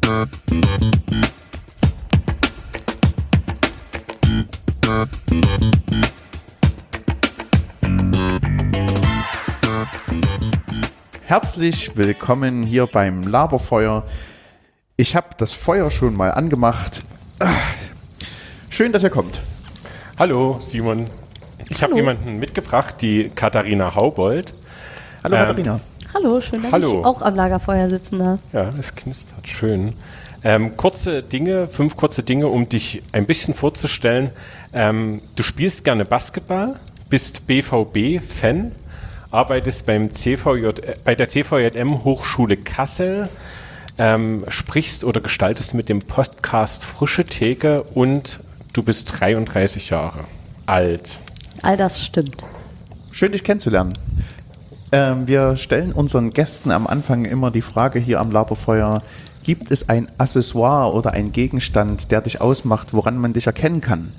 Herzlich willkommen hier beim Laberfeuer. Ich habe das Feuer schon mal angemacht. Schön, dass ihr kommt. Hallo Simon. Ich habe jemanden mitgebracht, die Katharina Haubold. Hallo Katharina. Hallo, schön, dass ich auch am Lagerfeuer sitzen darf. Ja, es knistert schön. 5 kurze Dinge, um dich ein bisschen vorzustellen. Du spielst gerne Basketball, bist BVB-Fan, arbeitest bei der CVJM Hochschule Kassel, sprichst oder gestaltest mit dem Podcast Frische Theke und du bist 33 Jahre alt. All das stimmt. Schön, dich kennenzulernen. Wir stellen unseren Gästen am Anfang immer die Frage hier am Laberfeuer: Gibt es ein Accessoire oder einen Gegenstand, der dich ausmacht, woran man dich erkennen kann?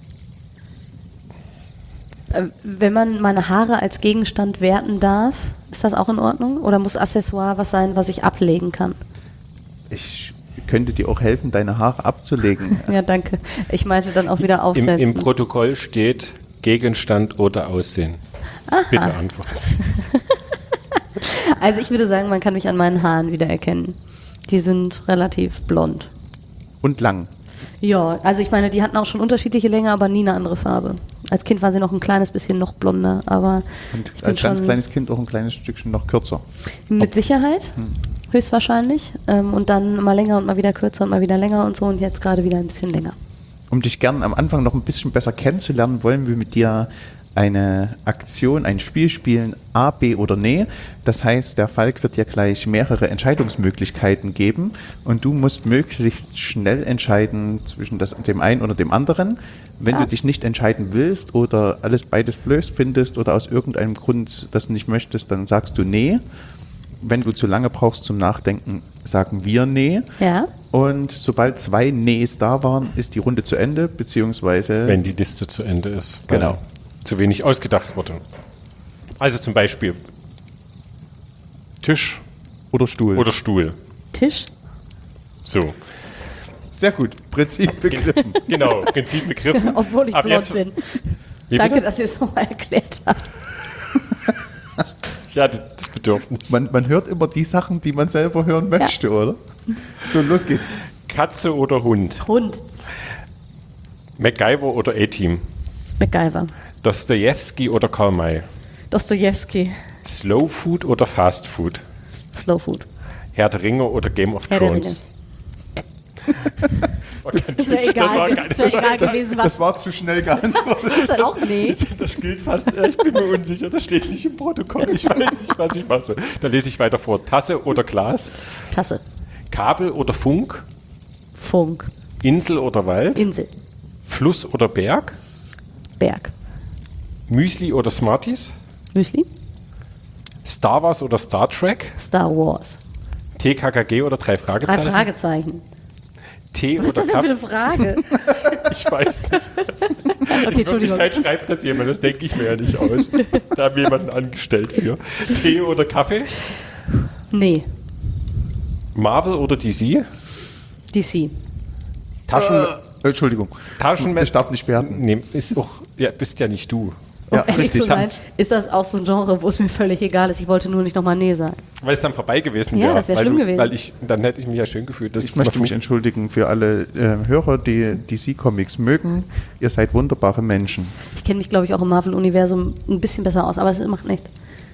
Wenn man meine Haare als Gegenstand werten darf, ist das auch in Ordnung? Oder muss Accessoire was sein, was ich ablegen kann? Ich könnte dir auch helfen, deine Haare abzulegen. Ja, danke. Ich meinte dann auch wieder aufsetzen. Im Protokoll steht Gegenstand oder Aussehen. Aha. Bitte antworten. Also ich würde sagen, man kann mich an meinen Haaren wiedererkennen. Die sind relativ blond. Und lang. Ja, also ich meine, die hatten auch schon unterschiedliche Länge, aber nie eine andere Farbe. Als Kind waren sie noch ein kleines bisschen noch blonder, aber und als ganz kleines Kind auch ein kleines Stückchen noch kürzer. Mit Sicherheit, höchstwahrscheinlich. Und dann mal länger und mal wieder kürzer und mal wieder länger und so und jetzt gerade wieder ein bisschen länger. Um dich gern am Anfang noch ein bisschen besser kennenzulernen, wollen wir mit dir eine Aktion, ein Spiel spielen, A, B oder Nee. Das heißt, der Falk wird dir gleich mehrere Entscheidungsmöglichkeiten geben und du musst möglichst schnell entscheiden zwischen dem einen oder dem anderen. Wenn du dich nicht entscheiden willst oder beides blöd findest oder aus irgendeinem Grund das nicht möchtest, dann sagst du Nee. Wenn du zu lange brauchst zum Nachdenken, sagen wir Nee. Ja. Und sobald 2 Nees da waren, ist die Runde zu Ende, beziehungsweise... Wenn die Liste zu Ende ist. Genau. Zu wenig ausgedacht wurde. Also zum Beispiel Tisch oder Stuhl. Oder Stuhl. Tisch? So. Sehr gut. Prinzip begriffen. Genau, Prinzip begriffen. Obwohl ich blond bin. Danke, dass ihr es nochmal erklärt habt. Ja, das Bedürfnis. Man hört immer die Sachen, die man selber hören möchte, oder? So, los geht's. Katze oder Hund? Hund. MacGyver oder A-Team? MacGyver. Dostojewski oder Karl May? Dostojewski. Slow Food oder Fast Food? Slow Food. Herr der Ringe oder Game of Thrones? Das wäre egal, gewesen, was. Das war zu schnell geantwortet. Ist das auch nee? Das gilt fast, ich bin mir unsicher, das steht nicht im Protokoll, ich weiß nicht, was ich mache. Da lese ich weiter vor. Tasse oder Glas? Tasse. Kabel oder Funk? Funk. Insel oder Wald? Insel. Fluss oder Berg? Berg. Müsli oder Smarties? Müsli. Star Wars oder Star Trek? Star Wars. TKKG oder 3 Fragezeichen? 3 Fragezeichen. Tee Was oder ist das denn für eine Frage? Ich weiß nicht. Okay, In Wirklichkeit schreibt das jemand, das denke ich mir ja nicht aus. Da haben wir jemanden angestellt für. Tee oder Kaffee? Nee. Marvel oder DC? DC. Entschuldigung. Taschenmesser. Ich darf nicht werten. Nee, bist ja nicht du. Um Ja, ehrlich richtig. zu sein, ist das auch so ein Genre, wo es mir völlig egal ist. Ich wollte nur nicht nochmal Nee sagen. Weil es dann vorbei gewesen Ja, wäre. das wäre schlimm gewesen. Dann hätte ich mich ja schön gefühlt. Ich möchte mich entschuldigen für alle Hörer, die DC-Comics mögen. Ihr seid wunderbare Menschen. Ich kenne mich, glaube ich, auch im Marvel-Universum ein bisschen besser aus, aber es macht nichts.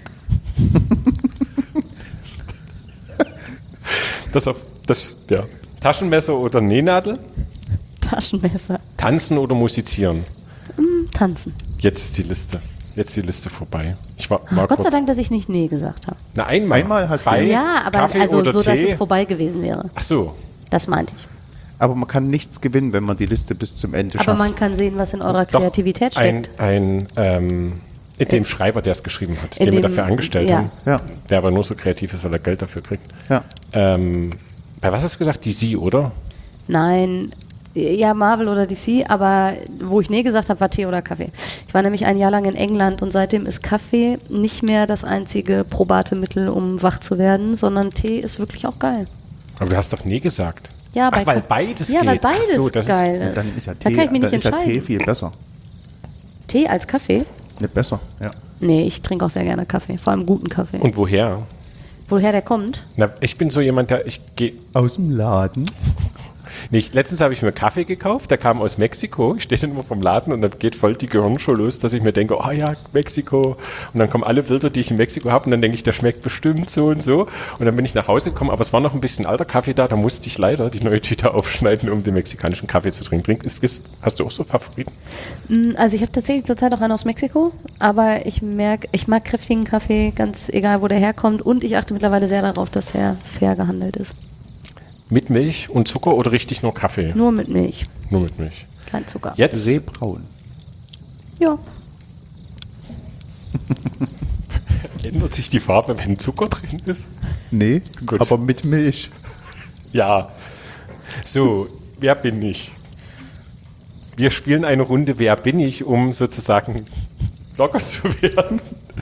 Ja. Taschenmesser oder Nähnadel? Taschenmesser. Tanzen oder musizieren? Tanzen. Jetzt ist die Liste vorbei. Ich war Gott kurz. sei Dank, dass ich nicht Nee gesagt habe. Na, einmal hast du. Bei Ja, aber Kaffee also oder so, dass Tee? es vorbei gewesen wäre. Ach so. Das meinte ich. Aber man kann nichts gewinnen, wenn man die Liste bis zum Ende schafft. Aber man kann sehen, was in eurer Doch, Kreativität steckt. In dem Schreiber, der es geschrieben hat, In den wir dem- dafür angestellt ja. haben, Ja. der aber nur so kreativ ist, weil er Geld dafür kriegt. Ja. Bei was hast du gesagt? Die Sie, oder? Nein, ja, Marvel oder DC, aber wo ich Nee gesagt habe, war Tee oder Kaffee. Ich war nämlich ein Jahr lang in England und seitdem ist Kaffee nicht mehr das einzige probate Mittel, um wach zu werden, sondern Tee ist wirklich auch geil. Aber du hast doch nee gesagt. Ja, Ach, weil beides ja, geht. weil beides Ach so, das geil Und ist. dann ist ja Da Tee, kann ich mich dann nicht ist ja Tee entscheiden. viel besser. Tee als Kaffee? Nicht besser, ja. Nee, ich trinke auch sehr gerne Kaffee. Vor allem guten Kaffee. Und woher? Woher der kommt? Na, ich bin so jemand, ich gehe. Aus dem Laden. Nicht. Letztens habe ich mir Kaffee gekauft, der kam aus Mexiko. Ich stehe dann immer vom Laden und dann geht voll die Gehirnschau los, dass ich mir denke, oh ja, Mexiko. Und dann kommen alle Bilder, die ich in Mexiko habe und dann denke ich, der schmeckt bestimmt so und so. Und dann bin ich nach Hause gekommen, aber es war noch ein bisschen alter Kaffee da musste ich leider die neue Tüte aufschneiden, um den mexikanischen Kaffee zu trinken. Hast du auch so Favoriten? Also ich habe tatsächlich zurzeit auch einen aus Mexiko, aber ich mag kräftigen Kaffee, ganz egal, wo der herkommt. Und ich achte mittlerweile sehr darauf, dass der fair gehandelt ist. Mit Milch und Zucker oder richtig nur Kaffee? Nur mit Milch, Nur mit Milch. kein Zucker. Jetzt Seebraun. Ja. ändert sich die Farbe, wenn Zucker drin ist? Nee, Gut. aber mit Milch. Ja. So, wer bin ich? Wir spielen eine Runde Wer bin ich, um sozusagen locker zu werden.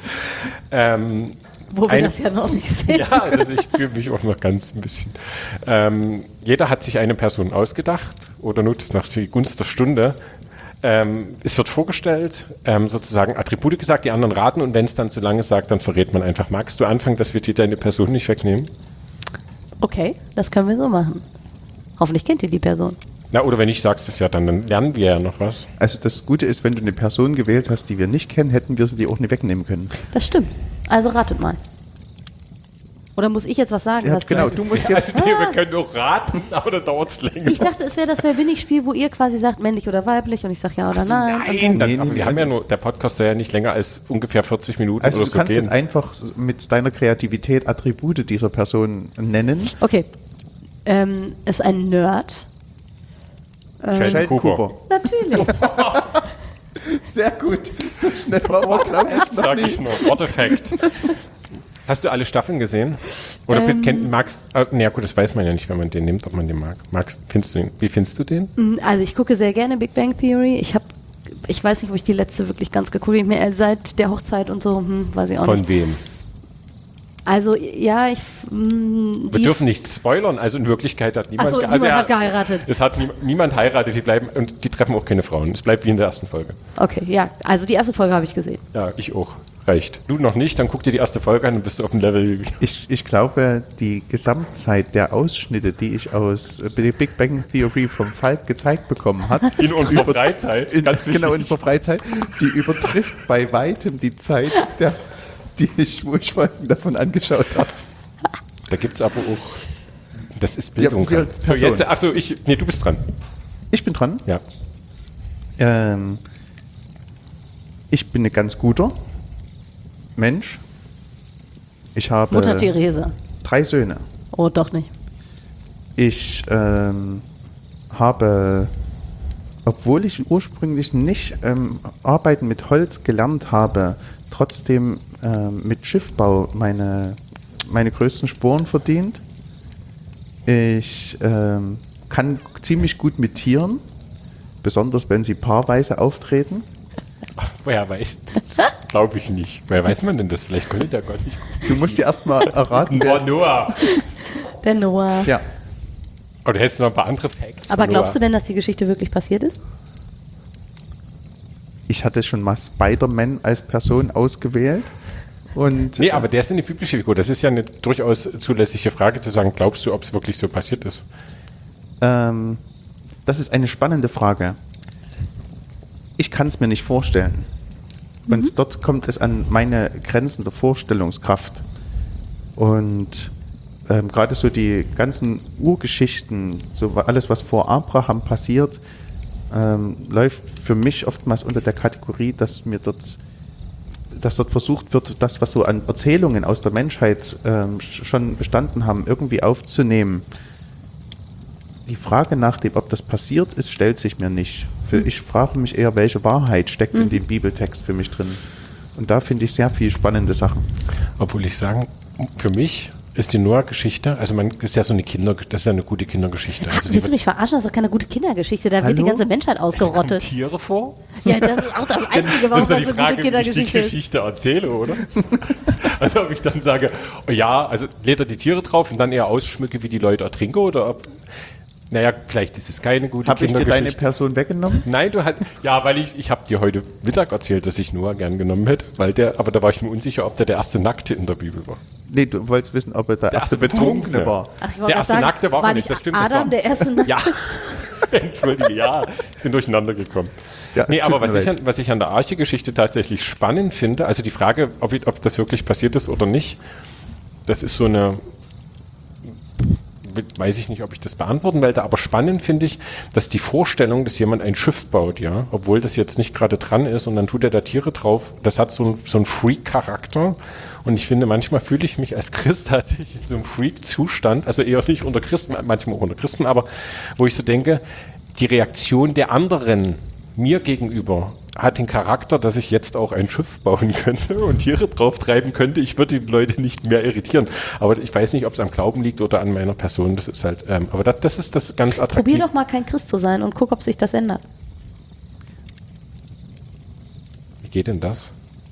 Wo wir das ja noch nicht sehen. Ja, ich fühle mich auch noch ganz ein bisschen. Jeder hat sich eine Person ausgedacht oder nutzt nach die Gunst der Stunde. Es wird vorgestellt, sozusagen Attribute gesagt, die anderen raten und wenn es dann zu lange sagt, dann verrät man einfach. Magst du anfangen, dass wir dir deine Person nicht wegnehmen? Okay, das können wir so machen. Hoffentlich kennt ihr die Person. Na, oder wenn ich sag's das ja, dann lernen wir ja noch was. Also das Gute ist, wenn du eine Person gewählt hast, die wir nicht kennen, hätten wir sie dir auch nicht wegnehmen können. Das stimmt. Also ratet mal. Oder muss ich jetzt was sagen? Ja, was genau, zu- du musst jetzt... Also, nee, wir können auch raten, aber dann dauert es länger. Ich dachte, es wäre das Wer bin ich Spiel, wo ihr quasi sagt, männlich oder weiblich und ich sage ja oder nein. Und Nein, dann, Nee, aber nee, wir haben ja nur, der Podcast soll ja nicht länger als ungefähr 40 Minuten Also oder du so kannst gehen. jetzt einfach mit deiner Kreativität Attribute dieser Person nennen. okay. Ist ein Nerd. Sheldon Cooper. Natürlich. Sehr gut. So schnell war man, glaube ich, noch Sag nicht. ich nur. Worteffekt. Hast du alle Staffeln gesehen? Oder magst naja gut, das weiß man ja nicht, wenn man den nimmt, ob man den mag. Wie findest du den? Also ich gucke sehr gerne Big Bang Theory. Ich weiß nicht, ob ich die letzte wirklich ganz geguckt habe. Seit der Hochzeit und so, weiß ich auch Von nicht. wem? Also ja, Wir dürfen nicht spoilern, also in Wirklichkeit hat niemand Achso, niemand hat geheiratet. Es hat niemand heiratet, die bleiben und die treffen auch keine Frauen. Es bleibt wie in der ersten Folge. Okay, ja. Also die erste Folge habe ich gesehen. Ja, ich auch. Reicht. Du noch nicht, dann guck dir die erste Folge an und bist du auf dem Level. Ich glaube, die Gesamtzeit der Ausschnitte, die ich aus Big Bang Theory vom Falk gezeigt bekommen habe, In unserer Freizeit. Ganz wichtig. genau in unserer Freizeit, die übertrifft bei weitem die Zeit, wo ich Folgen davon angeschaut habe. Da gibt es aber auch. Das ist Bildung. Ja, so, Person. jetzt, du bist dran. Ich bin dran. Ja. Ich bin ein ganz guter Mensch. Ich habe Mutter Therese. 3 Söhne. Oh, doch nicht. Ich habe, obwohl ich ursprünglich nicht Arbeiten mit Holz gelernt habe, trotzdem mit Schiffbau meine größten Sporen verdient. Ich kann ziemlich gut mit Tieren, besonders wenn sie paarweise auftreten. Ach, woher weiß das? Glaube ich nicht. Woher weiß man denn das? Vielleicht könnte der Gott nicht gut. Du musst dir erstmal erraten, wer... Noah. Der Noah. Ja, Oder hättest du noch ein paar andere Facts? Aber glaubst du denn, dass die Geschichte wirklich passiert ist? ich hatte schon mal Spider-Man als Person ausgewählt. Und Nee, aber der ist eine biblische Figur. Das ist ja eine durchaus zulässige Frage zu sagen, glaubst du, ob es wirklich so passiert ist? das ist eine spannende Frage. Ich kann es mir nicht vorstellen. Und dort kommt es an meine Grenzen der Vorstellungskraft. Und gerade so die ganzen Urgeschichten, so alles, was vor Abraham passiert, läuft für mich oftmals unter der Kategorie, dass dort versucht wird, das, was so an Erzählungen aus der Menschheit schon bestanden haben, irgendwie aufzunehmen. Die Frage nach dem, ob das passiert ist, stellt sich mir nicht. Ich frage mich eher, welche Wahrheit steckt in dem Bibeltext für mich drin. Und da finde ich sehr viel spannende Sachen. Obwohl ich sagen, für mich ist die Noah-Geschichte. Also das ist ja so das ist ja eine gute Kindergeschichte. Also Willst du mich verarschen? Das ist doch keine gute Kindergeschichte. Da wird die ganze Menschheit kommen ausgerottet. Tiere vor? Ja, das ist auch das Einzige, warum Das ist das doch eine die gute Frage, wie ich die Kindergeschichte ist. Geschichte erzähle, oder? Also ob ich dann sage, oh ja, also lädt er die Tiere drauf und dann eher ausschmücke, wie die Leute ertrinken, oder ob, naja, vielleicht ist es keine gute Habe ich dir Kindergeschichte. deine Person weggenommen? Nein, weil ich habe dir heute Mittag erzählt, dass ich Noah gern genommen hätte, aber da war ich mir unsicher, ob der erste Nackte in der Bibel war. Nee, du wolltest wissen, ob er der erste Betrunkene war. Ach, ich wollte Der gerade erste sagen, Nackte war war er nicht, das stimmt. das Adam war, der erste Nackte? Ja, entschuldige, ja, ich bin durcheinander gekommen. Ja, es Nee, tut aber mir leid. was ich an der Arche-Geschichte tatsächlich spannend finde, also die Frage, ob das wirklich passiert ist oder nicht, das ist so eine, weiß ich nicht, ob ich das beantworten werde, aber spannend finde ich, dass die Vorstellung, dass jemand ein Schiff baut, ja, obwohl das jetzt nicht gerade dran ist und dann tut er da Tiere drauf, das hat so einen Freak-Charakter und ich finde, manchmal fühle ich mich als Christ tatsächlich in so einem Freak-Zustand, also eher nicht unter Christen, manchmal auch unter Christen, aber wo ich so denke, die Reaktion der anderen mir gegenüber hat den Charakter, dass ich jetzt auch ein Schiff bauen könnte und Tiere drauf treiben könnte. Ich würde die Leute nicht mehr irritieren. Aber ich weiß nicht, ob es am Glauben liegt oder an meiner Person. Das ist halt, aber das ist das ganz attraktiv. Probier doch mal kein Christ zu sein und guck, ob sich das ändert. Wie geht denn das?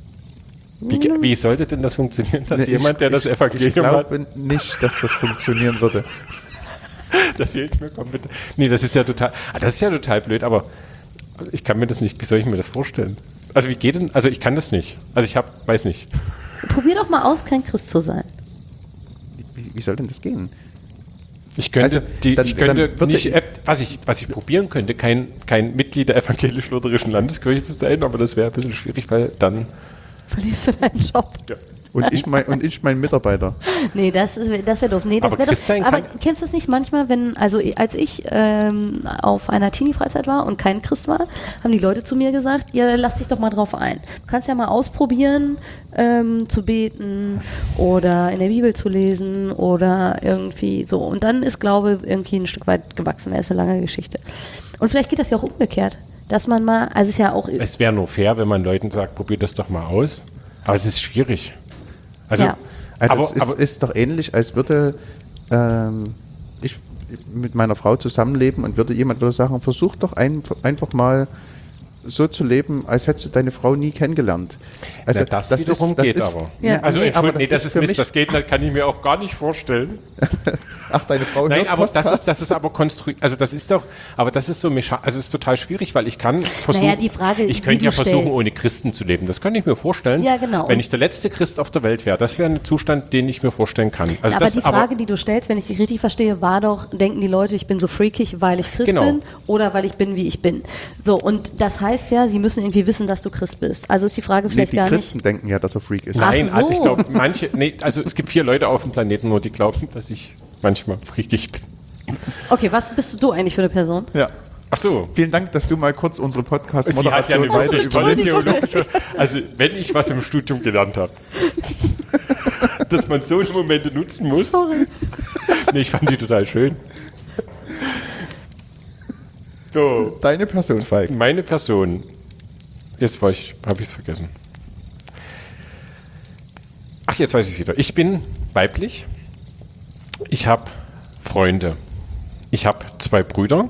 Wie sollte denn das funktionieren, dass Nee, jemand, der das Evangelium hat, Ich glaube nicht, dass das funktionieren würde. da fehlt mir komplett. Nee, das ist ja total blöd, aber ich kann mir das nicht, wie soll ich mir das vorstellen? Also wie geht denn, also ich kann das nicht. Also weiß nicht. Probier doch mal aus, kein Christ zu sein. Wie soll denn das gehen? Ich könnte, Also, dann würde nicht, ich- was ich probieren könnte, kein Mitglied der evangelisch-lutherischen Landeskirche zu sein, aber das wäre ein bisschen schwierig, weil dann, Verlierst du deinen Job. ja. Und ich mein Mitarbeiter. Nee, das wäre doof. Nee, das Aber wäre Christ sein Aber kann- kennst du das nicht manchmal, als ich auf einer Teenie-Freizeit war und kein Christ war, haben die Leute zu mir gesagt, ja, lass dich doch mal drauf ein. Du kannst ja mal ausprobieren, zu beten oder in der Bibel zu lesen oder irgendwie so. Und dann ist Glaube irgendwie ein Stück weit gewachsen. Das ist eine lange Geschichte. Und vielleicht geht das ja auch umgekehrt, dass man mal, also es ist ja auch... Es wäre nur fair, wenn man Leuten sagt, probiert das doch mal aus. Aber es ist schwierig. Also, Ja. Also das ist doch ähnlich, als würde ich mit meiner Frau zusammenleben und würde sagen, versuch doch einfach mal so zu leben, als hättest du deine Frau nie kennengelernt. Also das wiederum geht aber. Ja. Also Entschuldigung, das ist für Mist, mich- das geht, das kann ich mir auch gar nicht vorstellen. Ach, deine Frau Nein, hört aber Podcasts? das ist aber konstruiert, also das ist doch, aber das ist so also es ist total schwierig, weil ich kann versuchen, Naja, die Frage, ich die könnte du ja versuchen, stellst. ohne Christen zu leben. Das könnte ich mir vorstellen. Ja, genau. Wenn ich der letzte Christ auf der Welt wäre, das wäre ein Zustand, den ich mir vorstellen kann. Also aber das, die Frage, die du stellst, wenn ich dich richtig verstehe, war doch, denken die Leute, ich bin so freakig, weil ich Christ Genau. bin oder weil ich bin, wie ich bin. So, und das heißt ja, sie müssen irgendwie wissen, dass du Christ bist. Also ist die Frage Nee, vielleicht die gar Christen nicht... denken ja, dass er Freak ist. Nein, Ach so. ich glaube, also es gibt 4 Leute auf dem Planeten nur, die glauben, dass ich manchmal freakig bin. Okay, was bist du eigentlich für eine Person? Ja. Ach so. Vielen Dank, dass du mal kurz unsere Sie hat ja Podcast-Moderation eine weiter wirklich tolle übernimmst. theologische, also wenn ich was im Studium gelernt habe, dass man solche Momente nutzen muss. Sorry. Nee, ich fand die total schön. So, Deine Person, Falk. meine Person. Jetzt habe ich es vergessen. Ach, jetzt weiß ich es wieder. Ich bin weiblich. Ich habe Freunde. Ich habe 2 Brüder.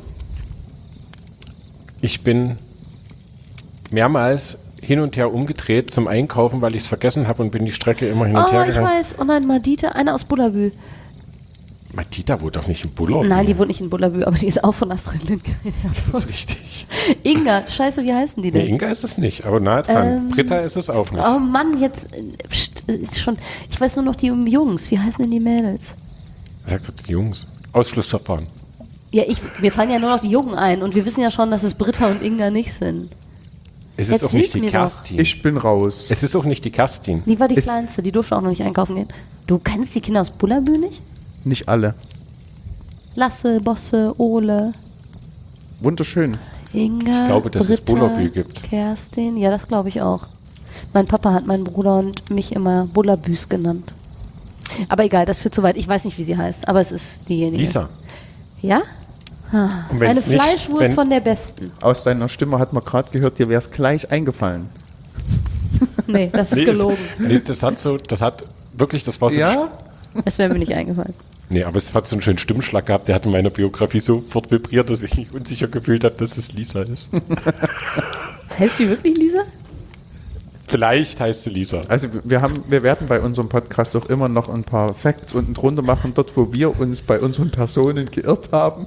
Ich bin mehrmals hin und her umgedreht zum Einkaufen, weil ich es vergessen habe und bin die Strecke immer hin und Oh, her ich gegangen. weiß. Oh nein, Madita, eine aus Bullabü. Matita wohnt doch nicht in Buller. Nein, die wohnt nicht in Bullabü, aber die ist auch von Astrid Lindgren. Das ist richtig. Inga, scheiße, wie heißen die Nee, denn? Inga ist es nicht, aber nahe dran. Britta ist es auch nicht. Oh Mann, jetzt ist schon. Ich weiß nur noch die Jungs. Wie heißen denn die Mädels? Sagt doch die Jungs. Ausschlussverfahren. Ja, mir fallen ja nur noch die Jungen ein und wir wissen ja schon, dass es Britta und Inga nicht sind. Es ist Jetzt auch nicht hilf die mir doch. Kerstin. Ich bin raus. Es ist auch nicht die Kerstin. Die war die Ist- Kleinste, die durfte auch noch nicht einkaufen gehen. Du kennst die Kinder aus Bullabü nicht? Nicht alle. Lasse, Bosse, Ole, Wunderschön. Inga, Ich glaube, dass es Britta, Bullabü gibt. Kerstin, ja, das glaube ich auch. Mein Papa hat meinen Bruder und mich immer Bullabüs genannt. Aber egal, das führt zu weit. Ich weiß nicht, wie sie heißt, aber es ist diejenige. Lisa. Ja? Und Eine wenn's nicht- Fleischwurst wenn- von der besten. Aus deiner Stimme hat man gerade gehört, dir wäre es gleich eingefallen. Nee, das ist Nee, gelogen. das hat wirklich, das war so. Ja? Das wäre mir nicht eingefallen. Nee, aber es hat so einen schönen Stimmschlag gehabt, der hat in meiner Biografie sofort vibriert, dass ich mich unsicher gefühlt habe, dass es Lisa ist. Heißt sie wirklich Lisa? Vielleicht heißt sie Lisa. Also wir werden bei unserem Podcast auch immer noch ein paar Facts unten drunter machen, dort wo wir uns bei unseren Personen geirrt haben.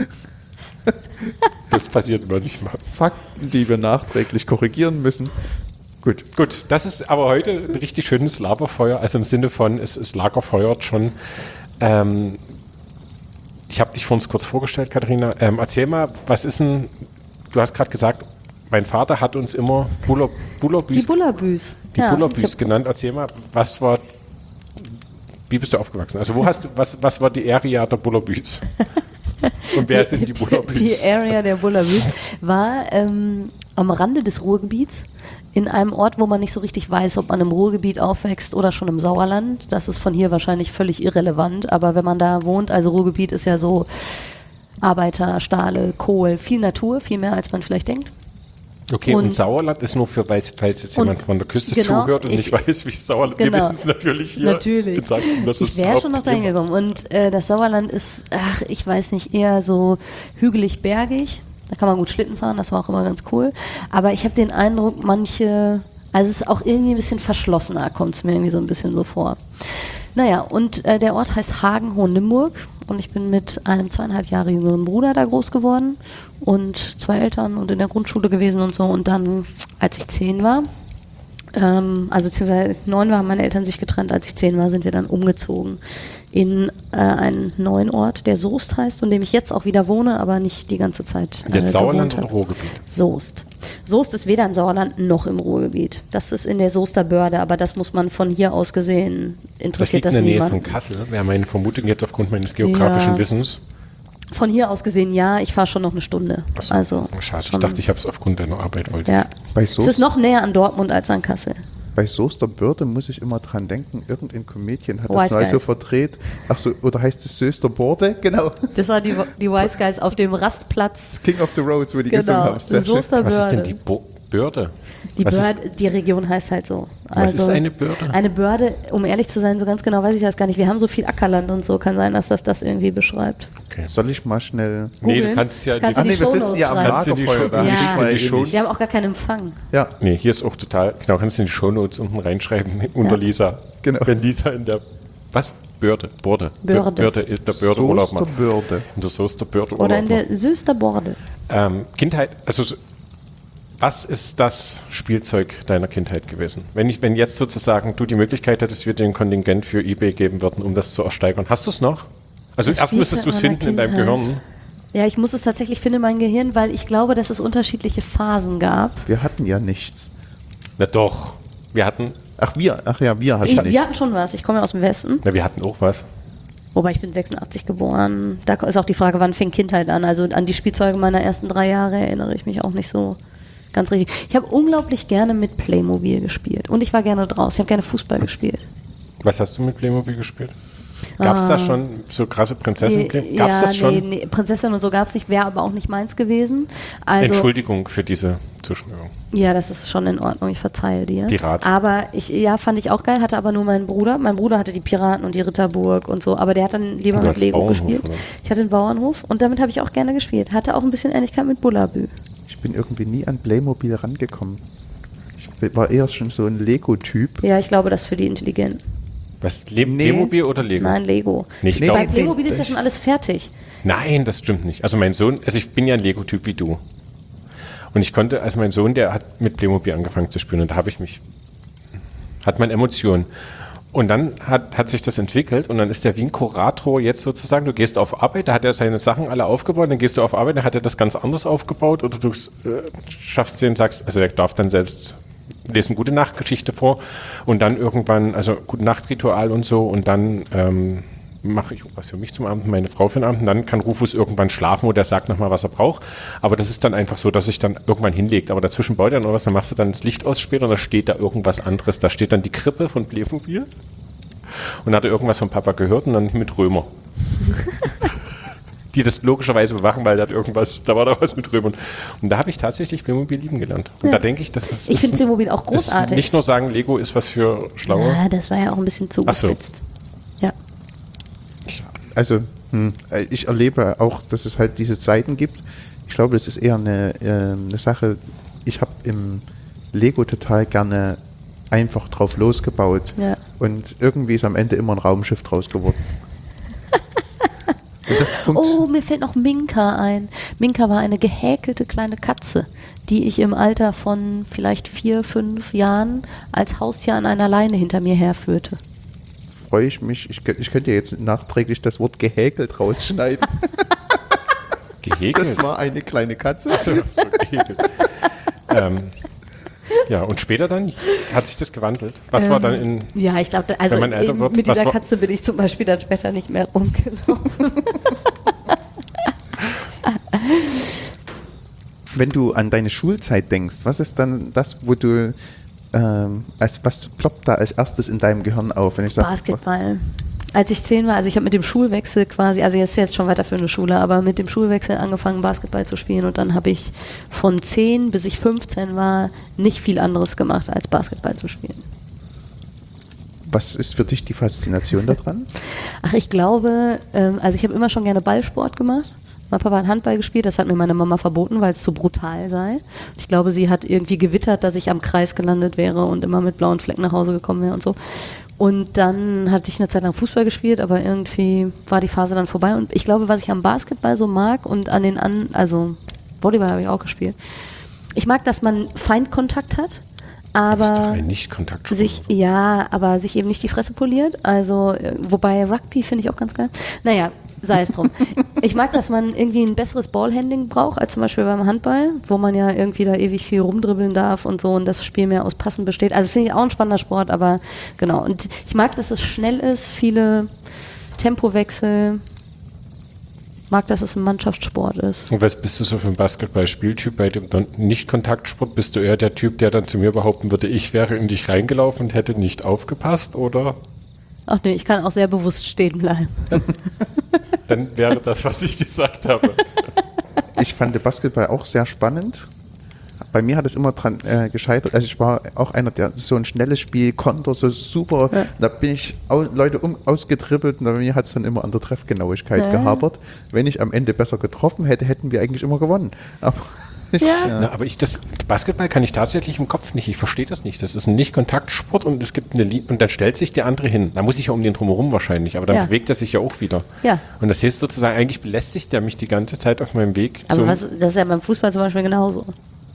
Das passiert manchmal. Fakten, die wir nachträglich korrigieren müssen. Gut. Gut, das ist aber heute ein richtig schönes Lagerfeuer, also im Sinne von, es lagerfeuert schon. Ich habe dich vor uns kurz vorgestellt, Katharina. Erzähl mal, was ist denn, du hast gerade gesagt, mein Vater hat uns immer Die Bullabüs. Die Bullabüs genannt. Erzähl mal, wie bist du aufgewachsen? Also was war die Area der Bullabüs? Und wer sind die Bullabüs? Die Area der Bullabüs war am Rande des Ruhrgebiets, in einem Ort, wo man nicht so richtig weiß, ob man im Ruhrgebiet aufwächst oder schon im Sauerland. Das ist von hier wahrscheinlich völlig irrelevant, aber wenn man da wohnt, also Ruhrgebiet ist ja so Arbeiter, Stahle, Kohl, viel Natur, viel mehr als man vielleicht denkt. Okay, und Sauerland ist nur für, falls jetzt jemand von der Küste zuhört und nicht weiß, wie es Sauerland ist. Wir wissen es natürlich hier. Natürlich. In Sachsen, das ich wäre schon noch dahin gekommen. Und das Sauerland ist, ich weiß nicht, eher so hügelig-bergig. Da kann man gut Schlitten fahren, das war auch immer ganz cool. Aber ich habe den Eindruck, also es ist auch irgendwie ein bisschen verschlossener, kommt es mir irgendwie so ein bisschen so vor. Naja, und der Ort heißt Hagen-Hohenlimburg und ich bin mit einem 2,5 Jahre jüngeren Bruder da groß geworden und 2 Eltern und in der Grundschule gewesen und so. Und dann, als ich 10 war, also beziehungsweise als ich 9 war, haben meine Eltern sich getrennt. Als ich 10 war, sind wir dann umgezogen in einen neuen Ort, der Soest heißt, in dem ich jetzt auch wieder wohne, aber nicht die ganze Zeit jetzt Sauerland oder Ruhrgebiet? Soest. Soest ist weder im Sauerland noch im Ruhrgebiet. Das ist in der Soester Börde, aber das muss man von hier aus gesehen, interessiert das niemanden. Das liegt in der Nähe von Kassel, wäre meine Vermutung jetzt aufgrund meines geografischen Wissens. Von hier aus gesehen, ja, ich fahre schon noch eine Stunde. Achso, also schade, ich dachte, ich habe es aufgrund deiner Arbeit wollte. Ja. Es ist noch näher an Dortmund als an Kassel. Bei Soester Börde muss ich immer dran denken, irgendein Comedian hat Wise das mal Guys. so verdreht. Ach so, oder heißt es Soester Borde? Genau. Das war die Wise Guys auf dem Rastplatz. King of the Roads, wo die gesungen haben. Sehr schön. Soester Börde. Was ist denn die Börde? Die Region heißt halt so. Was ist eine Börde? Eine Börde, um ehrlich zu sein, so ganz genau weiß ich das gar nicht. Wir haben so viel Ackerland und so, kann sein, dass das irgendwie beschreibt. Okay. Soll ich mal schnell... Nee, du kannst ja... Das kannst du in die wir Shownotes sitzen ja am schreiben. Lagerfeuer. Da Ja. hab ich mal Die Show- Wir haben auch gar keinen Empfang. Ja, Nee, hier ist auch total... Genau, kannst du in die Shownotes unten reinschreiben, unter Lisa. Genau. Wenn Lisa in der... Was? Börde. Börde. Der Börde Urlaub Soester macht. Börde. In der Soester Börde Oder Urlaub in macht. der Soester Borde. Kindheit, also was ist das Spielzeug deiner Kindheit gewesen? Wenn jetzt sozusagen du die Möglichkeit hättest, wir dir ein Kontingent für eBay geben würden, um das zu ersteigern. Hast du es noch? Also Das erst müsstest du es Spielzeug finden in meiner deinem Kindheit. Gehirn. Ja, ich muss es tatsächlich finden in meinem Gehirn, weil ich glaube, dass es unterschiedliche Phasen gab. Wir hatten ja nichts. Na doch, wir hatten Wir hatten Wir hatten nichts. schon was. Ich komme ja aus dem Westen. auch was. Wobei ich bin 86 geboren. Da ist auch die Frage, wann fängt Kindheit an? Also an die Spielzeuge meiner ersten 3 Jahre erinnere ich mich auch nicht so ganz richtig. Ich habe unglaublich gerne mit Playmobil gespielt. Und ich war gerne draußen. Ich habe gerne Fußball gespielt. Was hast du mit Playmobil gespielt? Gab es da schon so krasse Prinzessin? Gab es das schon? Nee, Prinzessin und so gab es nicht, wäre aber auch nicht meins gewesen. Also, Entschuldigung für diese Zuschauer. ja, das ist schon in Ordnung, ich verzeihe dir. Pirat. Aber fand ich auch geil, hatte aber nur meinen Bruder. Mein Bruder hatte die Piraten und die Ritterburg und so, aber der hat dann lieber Du mit hattest Lego Bauernhof, gespielt. oder? Ich hatte einen Bauernhof und damit habe ich auch gerne gespielt. Hatte auch ein bisschen Ähnlichkeit mit Bullabü. Ich bin irgendwie nie an Playmobil rangekommen. Ich war eher schon so ein Lego-Typ. Ja, ich glaube, das ist für die Intelligenten. Was, Nee. Playmobil oder Lego? Nein, Lego. Nee, ich Nee, glaub- Bei Playmobil ist ja schon alles fertig. Nein, das stimmt nicht. Also mein Sohn, ich bin ja ein Lego-Typ wie du. Und ich konnte, also mein Sohn, der hat mit Playmobil angefangen zu spielen und da hat man Emotionen. Und dann hat sich das entwickelt und dann ist der wie ein Kurator jetzt sozusagen, du gehst auf Arbeit, da hat er seine Sachen alle aufgebaut, dann gehst du auf Arbeit, dann hat er das ganz anders aufgebaut oder du schaffst den, sagst, also der darf dann selbst lesen gute Nachtgeschichte vor und dann irgendwann, also gute Nachtritual und so und dann mache ich was für mich zum Abend, meine Frau für den Abend und dann kann Rufus irgendwann schlafen oder er sagt nochmal, was er braucht. Aber das ist dann einfach so, dass sich dann irgendwann hinlegt. Aber dazwischen baut er noch was, dann machst du dann das Licht aus später und da steht da irgendwas anderes. Da steht dann die Krippe von Playmobil und dann hat er irgendwas von Papa gehört und dann mit Römer. Die das logischerweise bewachen, weil da war da was mit Römern. Und da habe ich tatsächlich Playmobil lieben gelernt. Und da denke ich, dass das Ich finde Playmobil auch ist großartig. nicht nur sagen, Lego ist was für Schlaue. Ja, das war ja auch ein bisschen Ach so. zugespitzt. Ja. also ich erlebe auch, dass es halt diese Zeiten gibt. Ich glaube, das ist eher eine Sache, ich habe im Lego total gerne einfach drauf losgebaut. Ja. Und irgendwie ist am Ende immer ein Raumschiff draus geworden. Und das Oh, mir fällt noch Minka ein. Minka war eine gehäkelte kleine Katze, die ich im Alter von vielleicht 4, 5 Jahren als Haustier an einer Leine hinter mir herführte. freue ich mich. Ich könnte jetzt nachträglich das Wort gehäkelt rausschneiden. Gehäkelt? Das war eine kleine Katze. So gehäkelt. Ja, und später dann hat sich das gewandelt. Was war dann in... Ja, ich glaube, also wenn man älter wird, mit was dieser war- Katze bin ich zum Beispiel dann später nicht mehr rumgelaufen. Wenn du an deine Schulzeit denkst, was ist dann das, wo du, was ploppt da als erstes in deinem Gehirn auf? Wenn ich sag, Basketball. Als ich 10 war, also ich habe mit dem Schulwechsel quasi, also jetzt schon weiter für eine Schule, aber mit dem Schulwechsel angefangen Basketball zu spielen und dann habe ich von 10 bis ich 15 war nicht viel anderes gemacht als Basketball zu spielen. Was ist für dich die Faszination daran? Ach, ich glaube, also ich habe immer schon gerne Ballsport gemacht. Mein Papa hat Handball gespielt, das hat mir meine Mama verboten, weil es zu brutal sei. Ich glaube, sie hat irgendwie gewittert, dass ich am Kreis gelandet wäre und immer mit blauen Flecken nach Hause gekommen wäre und so. Und dann hatte ich eine Zeit lang Fußball gespielt, aber irgendwie war die Phase dann vorbei. Und ich glaube, was ich am Basketball so mag und an den also Volleyball habe ich auch gespielt. Ich mag, dass man Feindkontakt hat, Das ist doch aber ein Nicht-Kontaktsport. aber sich eben nicht die Fresse poliert. Also, wobei Rugby finde ich auch ganz geil. Naja, sei es drum. Ich mag, dass man irgendwie ein besseres Ballhandling braucht, als zum Beispiel beim Handball, wo man ja irgendwie da ewig viel rumdribbeln darf und so und das Spiel mehr aus Passen besteht. Also finde ich auch ein spannender Sport, aber genau. Und ich mag, dass es schnell ist, viele Tempowechsel. Mag, dass es ein Mannschaftssport ist. Und was bist du so für ein Basketball-Spieltyp? Bei dem Nicht-Kontaktsport bist du eher der Typ, der dann zu mir behaupten würde, ich wäre in dich reingelaufen und hätte nicht aufgepasst, oder? Ach nee, ich kann auch sehr bewusst stehen bleiben. Dann wäre das, was ich gesagt habe. Ich fand den Basketball auch sehr spannend. Bei mir hat es immer dran gescheitert. Also ich war auch einer, der so ein schnelles Spiel, Konter, so super. Ja. Da bin ich Leute ausgetribbelt und bei mir hat es dann immer an der Treffgenauigkeit Ja. gehapert. Wenn ich am Ende besser getroffen hätte, hätten wir eigentlich immer gewonnen. Aber Ja. Na, aber Basketball kann ich tatsächlich im Kopf nicht. Ich verstehe das nicht. Das ist ein Nicht-Kontaktsport und es gibt eine Linie und dann stellt sich der andere hin. Da muss ich ja um den drumherum wahrscheinlich, aber dann Ja. bewegt er sich ja auch wieder. Ja. Und das heißt sozusagen, eigentlich belästigt der mich die ganze Zeit auf meinem Weg Aber das ist ja beim Fußball zum Beispiel genauso.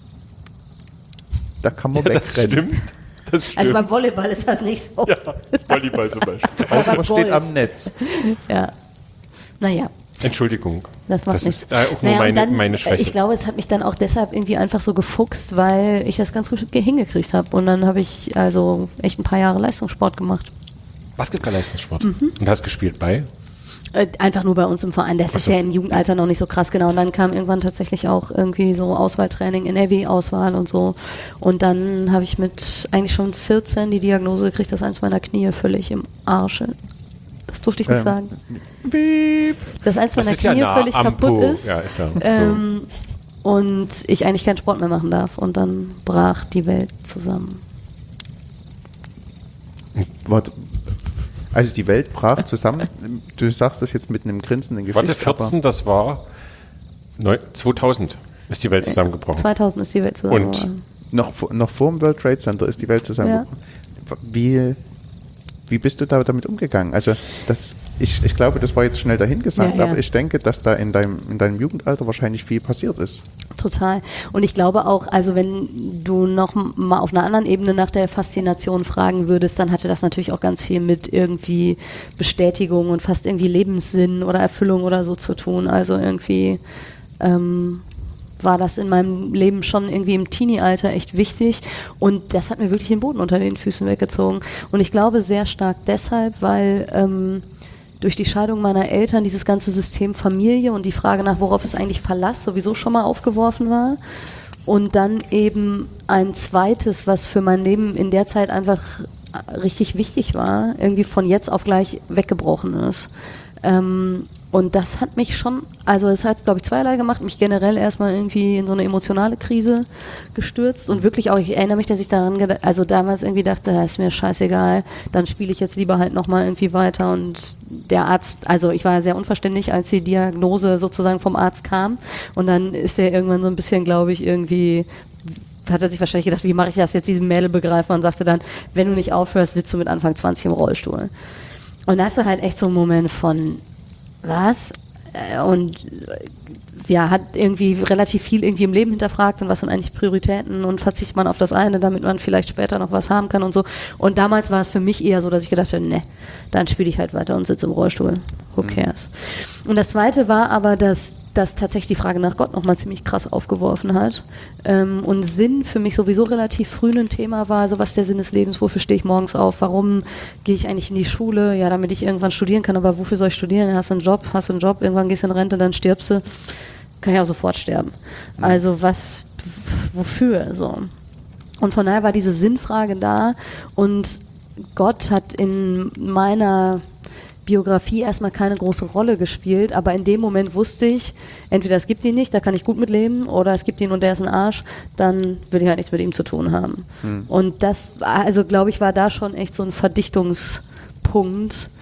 da kann man Ja, das wegrennen. stimmt. Das stimmt. Also beim Volleyball ist das nicht so. ja, Volleyball zum Beispiel. Außer man steht Golf. am Netz. Ja. Naja, Entschuldigung. das macht Das nichts. ist auch nur und meine Schwäche. Ich glaube, es hat mich dann auch deshalb irgendwie einfach so gefuchst, weil ich das ganz gut hingekriegt habe. Und dann habe ich also echt ein paar Jahre Leistungssport gemacht. Basketball-Leistungssport. Mhm. Und hast gespielt bei? Einfach nur bei uns im Verein. Das Ach ist so. ja im Jugendalter noch nicht so krass, genau. Und dann kam irgendwann tatsächlich auch irgendwie so Auswahltraining, NRW-Auswahl und so. Und dann habe ich mit eigentlich schon 14 die Diagnose gekriegt, dass eins meiner Knie völlig im Arsch ist. Das durfte ich nicht sagen. Piep. Dass eins meiner Das ist ja Knie nah völlig am kaputt Po. ist. Ja, ist ja Und ich eigentlich keinen Sport mehr machen darf. Und dann brach die Welt zusammen. Warte. Also die Welt brach zusammen. Du sagst das jetzt mit einem grinsenden Gesicht. Warte, 14, das war 2000 ist die Welt zusammengebrochen. 2000 ist die Welt zusammengebrochen. noch vor dem World Trade Center ist die Welt zusammengebrochen. Wie bist du damit umgegangen? Also ich glaube, das war jetzt schnell dahingesagt, Ja, ja. aber ich denke, dass da in deinem Jugendalter wahrscheinlich viel passiert ist. Total. Und ich glaube auch, also wenn du noch mal auf einer anderen Ebene nach der Faszination fragen würdest, dann hatte das natürlich auch ganz viel mit irgendwie Bestätigung und fast irgendwie Lebenssinn oder Erfüllung oder so zu tun. Also irgendwie war das in meinem Leben schon irgendwie im Teenie-Alter echt wichtig und das hat mir wirklich den Boden unter den Füßen weggezogen. Und ich glaube sehr stark deshalb, weil durch die Scheidung meiner Eltern dieses ganze System Familie und die Frage nach, worauf ist eigentlich Verlass, sowieso schon mal aufgeworfen war. Und dann eben ein zweites, was für mein Leben in der Zeit einfach richtig wichtig war, irgendwie von jetzt auf gleich weggebrochen ist. Und das hat mich schon, also es hat, glaube ich, zweierlei gemacht, mich generell erstmal irgendwie in so eine emotionale Krise gestürzt und wirklich auch, ich erinnere mich, dass ich also damals irgendwie dachte, ist mir scheißegal, dann spiele ich jetzt lieber halt nochmal irgendwie weiter und der Arzt, also ich war sehr unverständlich, als die Diagnose sozusagen vom Arzt kam und dann ist er irgendwann so ein bisschen, glaube ich, irgendwie hat er sich wahrscheinlich gedacht, wie mache ich das jetzt diesem Mädel begreifen und sagte dann, wenn du nicht aufhörst, sitzt du mit Anfang 20 im Rollstuhl. Und da hast du halt echt so einen Moment von was? Und ja, hat irgendwie relativ viel irgendwie im Leben hinterfragt und was sind eigentlich Prioritäten und verzichtet man auf das eine, damit man vielleicht später noch was haben kann und so. Und damals war es für mich eher so, dass ich gedacht habe, ne, dann spiele ich halt weiter und sitze im Rollstuhl. Who cares? Und das Zweite war aber, dass tatsächlich die Frage nach Gott nochmal ziemlich krass aufgeworfen hat. Und Sinn für mich sowieso relativ früh ein Thema war, also was ist der Sinn des Lebens, wofür stehe ich morgens auf, warum gehe ich eigentlich in die Schule, ja, damit ich irgendwann studieren kann, aber wofür soll ich studieren? Hast du einen Job, irgendwann gehst du in Rente, dann stirbst du, kann ich auch sofort sterben. Also wofür so? Und von daher war diese Sinnfrage da und Gott hat in meiner Biografie erstmal keine große Rolle gespielt, aber in dem Moment wusste ich, entweder es gibt ihn nicht, da kann ich gut mit leben, oder es gibt ihn und der ist ein Arsch, dann will ich halt nichts mit ihm zu tun haben. Und das, also glaube ich, war da schon echt so ein Verdichtungspunkt.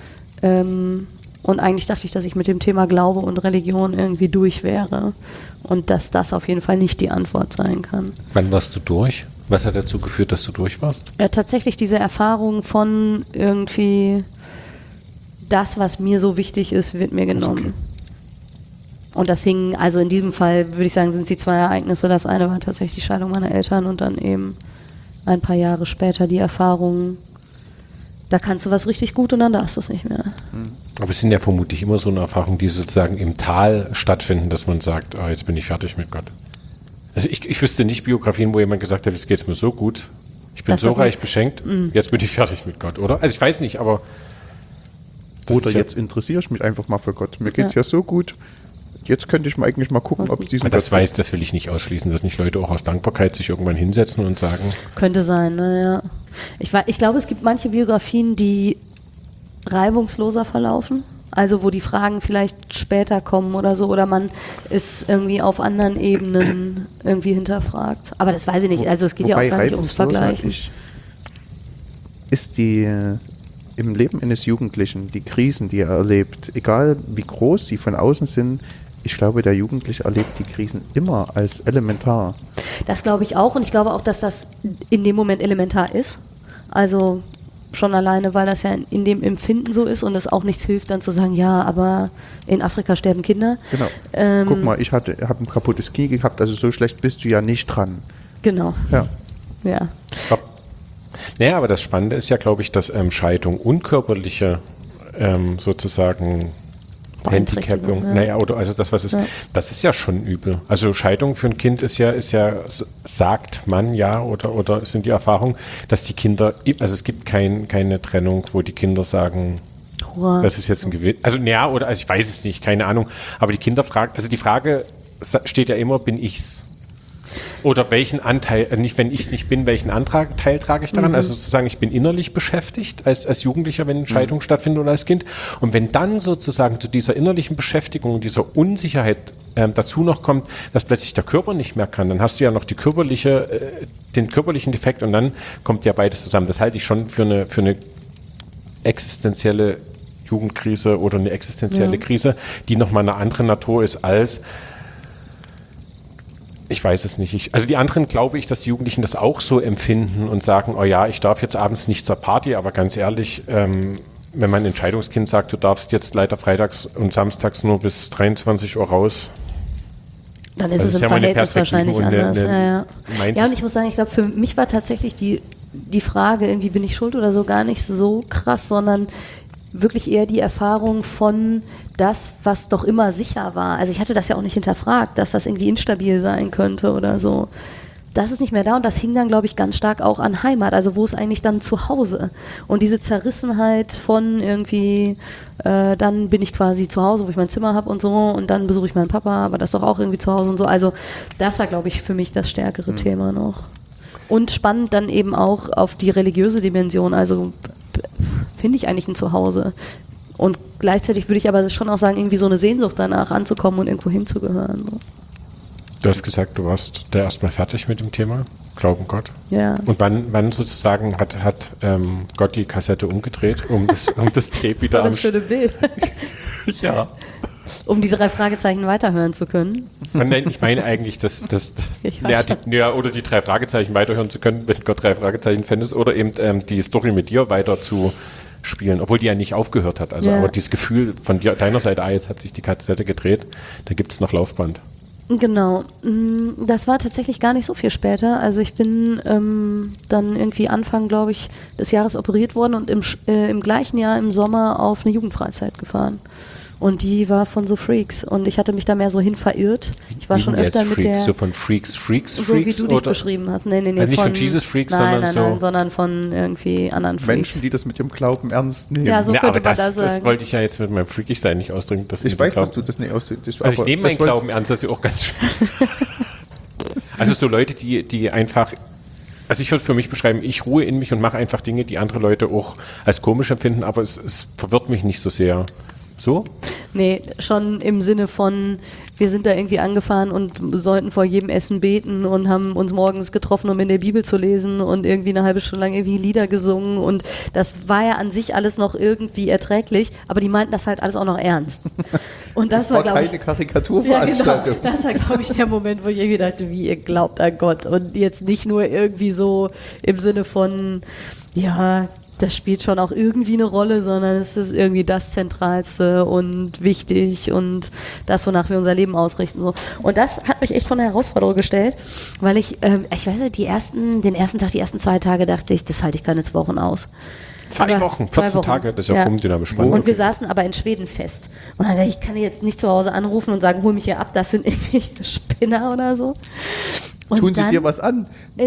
Und eigentlich dachte ich, dass ich mit dem Thema Glaube und Religion irgendwie durch wäre und dass das auf jeden Fall nicht die Antwort sein kann. Wann warst du durch? Was hat dazu geführt, dass du durch warst? Ja, tatsächlich diese Erfahrung von irgendwie das, was mir so wichtig ist, wird mir genommen. Okay. Und das hing, also in diesem Fall würde ich sagen, sind es die zwei Ereignisse. Das eine war tatsächlich die Scheidung meiner Eltern und dann eben ein paar Jahre später die Erfahrung, da kannst du was richtig gut und dann darfst du es nicht mehr. Aber es sind ja vermutlich immer so eine Erfahrung, die sozusagen im Tal stattfinden, dass man sagt, jetzt bin ich fertig mit Gott. Also ich wüsste nicht Biografien, wo jemand gesagt hat, jetzt geht es mir so gut, ich bin so reich beschenkt, jetzt bin ich fertig mit Gott, oder? Also ich weiß nicht, aber oder jetzt interessiere ich mich einfach mal für Gott. Mir geht es ja so gut. Jetzt könnte ich mal eigentlich mal gucken, ob es diesen das will ich nicht ausschließen, dass nicht Leute auch aus Dankbarkeit sich irgendwann hinsetzen und sagen. Könnte sein, ne, ja. Ich glaube, es gibt manche Biografien, die reibungsloser verlaufen. Also wo die Fragen vielleicht später kommen oder so, oder man ist irgendwie auf anderen Ebenen irgendwie hinterfragt. Aber das weiß ich nicht. Also es geht ja auch gar nicht ums Vergleichen. Ist im Leben eines Jugendlichen, die Krisen, die er erlebt, egal wie groß sie von außen sind, ich glaube, der Jugendliche erlebt die Krisen immer als elementar. Das glaube ich auch und ich glaube auch, dass das in dem Moment elementar ist. Also schon alleine, weil das ja in dem Empfinden so ist und es auch nichts hilft, dann zu sagen, ja, aber in Afrika sterben Kinder. Genau. Guck mal, ich habe ein kaputtes Knie gehabt, also so schlecht bist du ja nicht dran. Genau. Ja. Naja, aber das Spannende ist ja, glaube ich, dass Scheidung unkörperliche sozusagen Handicapung, also das, was ist, das ist ja schon übel. Also Scheidung für ein Kind ist ja, sagt man ja, oder sind die Erfahrungen, dass die Kinder, also es gibt keine Trennung, wo die Kinder sagen, Hurra. Das ist jetzt ein Gewinn. Also ich weiß es nicht, keine Ahnung. Aber die Kinder fragen, also die Frage steht ja immer, bin ich's? Oder welchen Anteil, wenn ich es nicht bin, welchen Anteil trage ich daran? Also sozusagen, ich bin innerlich beschäftigt als Jugendlicher, wenn Scheidung stattfindet oder als Kind. Und wenn dann sozusagen zu dieser innerlichen Beschäftigung, dieser Unsicherheit dazu noch kommt, dass plötzlich der Körper nicht mehr kann, dann hast du ja noch den körperlichen Defekt und dann kommt ja beides zusammen. Das halte ich schon für eine existenzielle Jugendkrise oder eine existenzielle Krise, die nochmal eine andere Natur ist als ich weiß es nicht. Also die anderen glaube ich, dass die Jugendlichen das auch so empfinden und sagen, oh ja, ich darf jetzt abends nicht zur Party, aber ganz ehrlich, wenn mein Entscheidungskind sagt, du darfst jetzt leider freitags und samstags nur bis 23 Uhr raus. Dann ist es im Verhältnis wahrscheinlich anders. Ja, und ich muss sagen, ich glaube, für mich war tatsächlich die Frage, irgendwie bin ich schuld oder so, gar nicht so krass, sondern wirklich eher die Erfahrung von das, was doch immer sicher war. Also ich hatte das ja auch nicht hinterfragt, dass das irgendwie instabil sein könnte oder so. Das ist nicht mehr da und das hing dann, glaube ich, ganz stark auch an Heimat, also wo ist eigentlich dann zu Hause? Und diese Zerrissenheit von irgendwie, dann bin ich quasi zu Hause, wo ich mein Zimmer habe und so und dann besuche ich meinen Papa, aber das ist doch auch irgendwie zu Hause und so. Also das war, glaube ich, für mich das stärkere Thema noch. Und spannend dann eben auch auf die religiöse Dimension, also finde ich eigentlich ein Zuhause? Und gleichzeitig würde ich aber schon auch sagen, irgendwie so eine Sehnsucht danach anzukommen und irgendwo hinzugehören. So. Du hast gesagt, du warst da erstmal fertig mit dem Thema Glauben Gott. Ja. Und wann sozusagen hat Gott die Kassette umgedreht, um das Tape wieder Das schöne Bild. Ja. Um die 3 Fragezeichen weiterhören zu können. Ich meine eigentlich, oder die 3 Fragezeichen weiterhören zu können, wenn Gott 3 Fragezeichen-Fan ist, oder eben die Story mit dir weiter zu spielen, obwohl die ja nicht aufgehört hat. Also, aber dieses Gefühl von deiner Seite, jetzt hat sich die Kassette gedreht, da gibt es noch Laufband. Genau, das war tatsächlich gar nicht so viel später. Also ich bin dann irgendwie Anfang, glaube ich, des Jahres operiert worden und im gleichen Jahr im Sommer auf eine Jugendfreizeit gefahren. Und die war von so Freaks und ich hatte mich da mehr so hin verirrt. Ich war schon öfter mit Freaks, der... So von Freaks, so wie du dich beschrieben hast. Nee, also nicht von Jesus Freaks, sondern von irgendwie anderen Freaks. Menschen, die das mit ihrem Glauben ernst nehmen. Ja, so könnte aber man das sagen. Das wollte ich ja jetzt mit meinem Freakig-Sein nicht ausdrücken. Ich weiß, dass du das nicht ausdrückst. Also ich nehme meinen Glauben ernst, das ist ja auch ganz schön. Also so Leute, die einfach... Also ich würde für mich beschreiben, ich ruhe in mich und mache einfach Dinge, die andere Leute auch als komisch empfinden, aber es verwirrt mich nicht so sehr. So? Nee, schon im Sinne von, wir sind da irgendwie angefahren und sollten vor jedem Essen beten und haben uns morgens getroffen, um in der Bibel zu lesen und irgendwie eine halbe Stunde lang irgendwie Lieder gesungen und das war ja an sich alles noch irgendwie erträglich, aber die meinten das halt alles auch noch ernst. Und das war keine Karikaturveranstaltung. Ja, genau. Das war, glaube ich, der Moment, wo ich irgendwie dachte, wie ihr glaubt an Gott und jetzt nicht nur irgendwie so im Sinne von, ja, das spielt schon auch irgendwie eine Rolle, sondern es ist irgendwie das Zentralste und wichtig und das, wonach wir unser Leben ausrichten. So. Und das hat mich echt vor eine Herausforderung gestellt, weil ich weiß nicht, den ersten Tag, die ersten 2 Tage dachte ich, das halte ich keine 2 Wochen aus. 2 Wochen, 14 Tage, das ist ja dynamisch. Und wir saßen aber in Schweden fest. Und dann dachte ich, kann jetzt nicht zu Hause anrufen und sagen, hol mich hier ab, das sind irgendwie Spinner oder so. Und tun sie dir was an?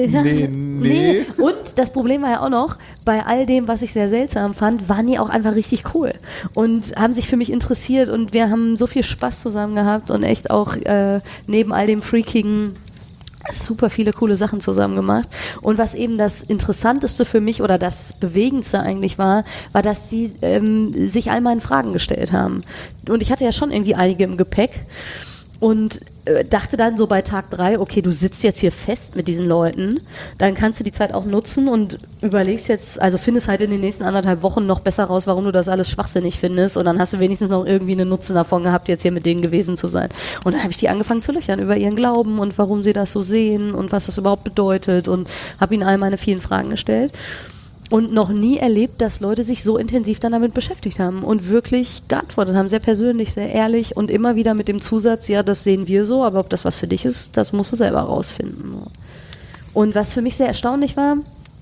Nee. Und das Problem war ja auch noch, bei all dem, was ich sehr seltsam fand, waren die auch einfach richtig cool und haben sich für mich interessiert und wir haben so viel Spaß zusammen gehabt und echt auch neben all dem Freakigen super viele coole Sachen zusammen gemacht. Und was eben das Interessanteste für mich oder das Bewegendste eigentlich war, dass die sich all meinen Fragen gestellt haben. Und ich hatte ja schon irgendwie einige im Gepäck. Und dachte dann so bei Tag 3, okay, du sitzt jetzt hier fest mit diesen Leuten, dann kannst du die Zeit auch nutzen und überlegst jetzt, also findest halt in den nächsten 1,5 Wochen noch besser raus, warum du das alles schwachsinnig findest und dann hast du wenigstens noch irgendwie einen Nutzen davon gehabt, jetzt hier mit denen gewesen zu sein. Und dann habe ich die angefangen zu löchern über ihren Glauben und warum sie das so sehen und was das überhaupt bedeutet und habe ihnen all meine vielen Fragen gestellt. Und noch nie erlebt, dass Leute sich so intensiv dann damit beschäftigt haben und wirklich geantwortet haben, sehr persönlich, sehr ehrlich und immer wieder mit dem Zusatz, ja, das sehen wir so, aber ob das was für dich ist, das musst du selber rausfinden. Und was für mich sehr erstaunlich war,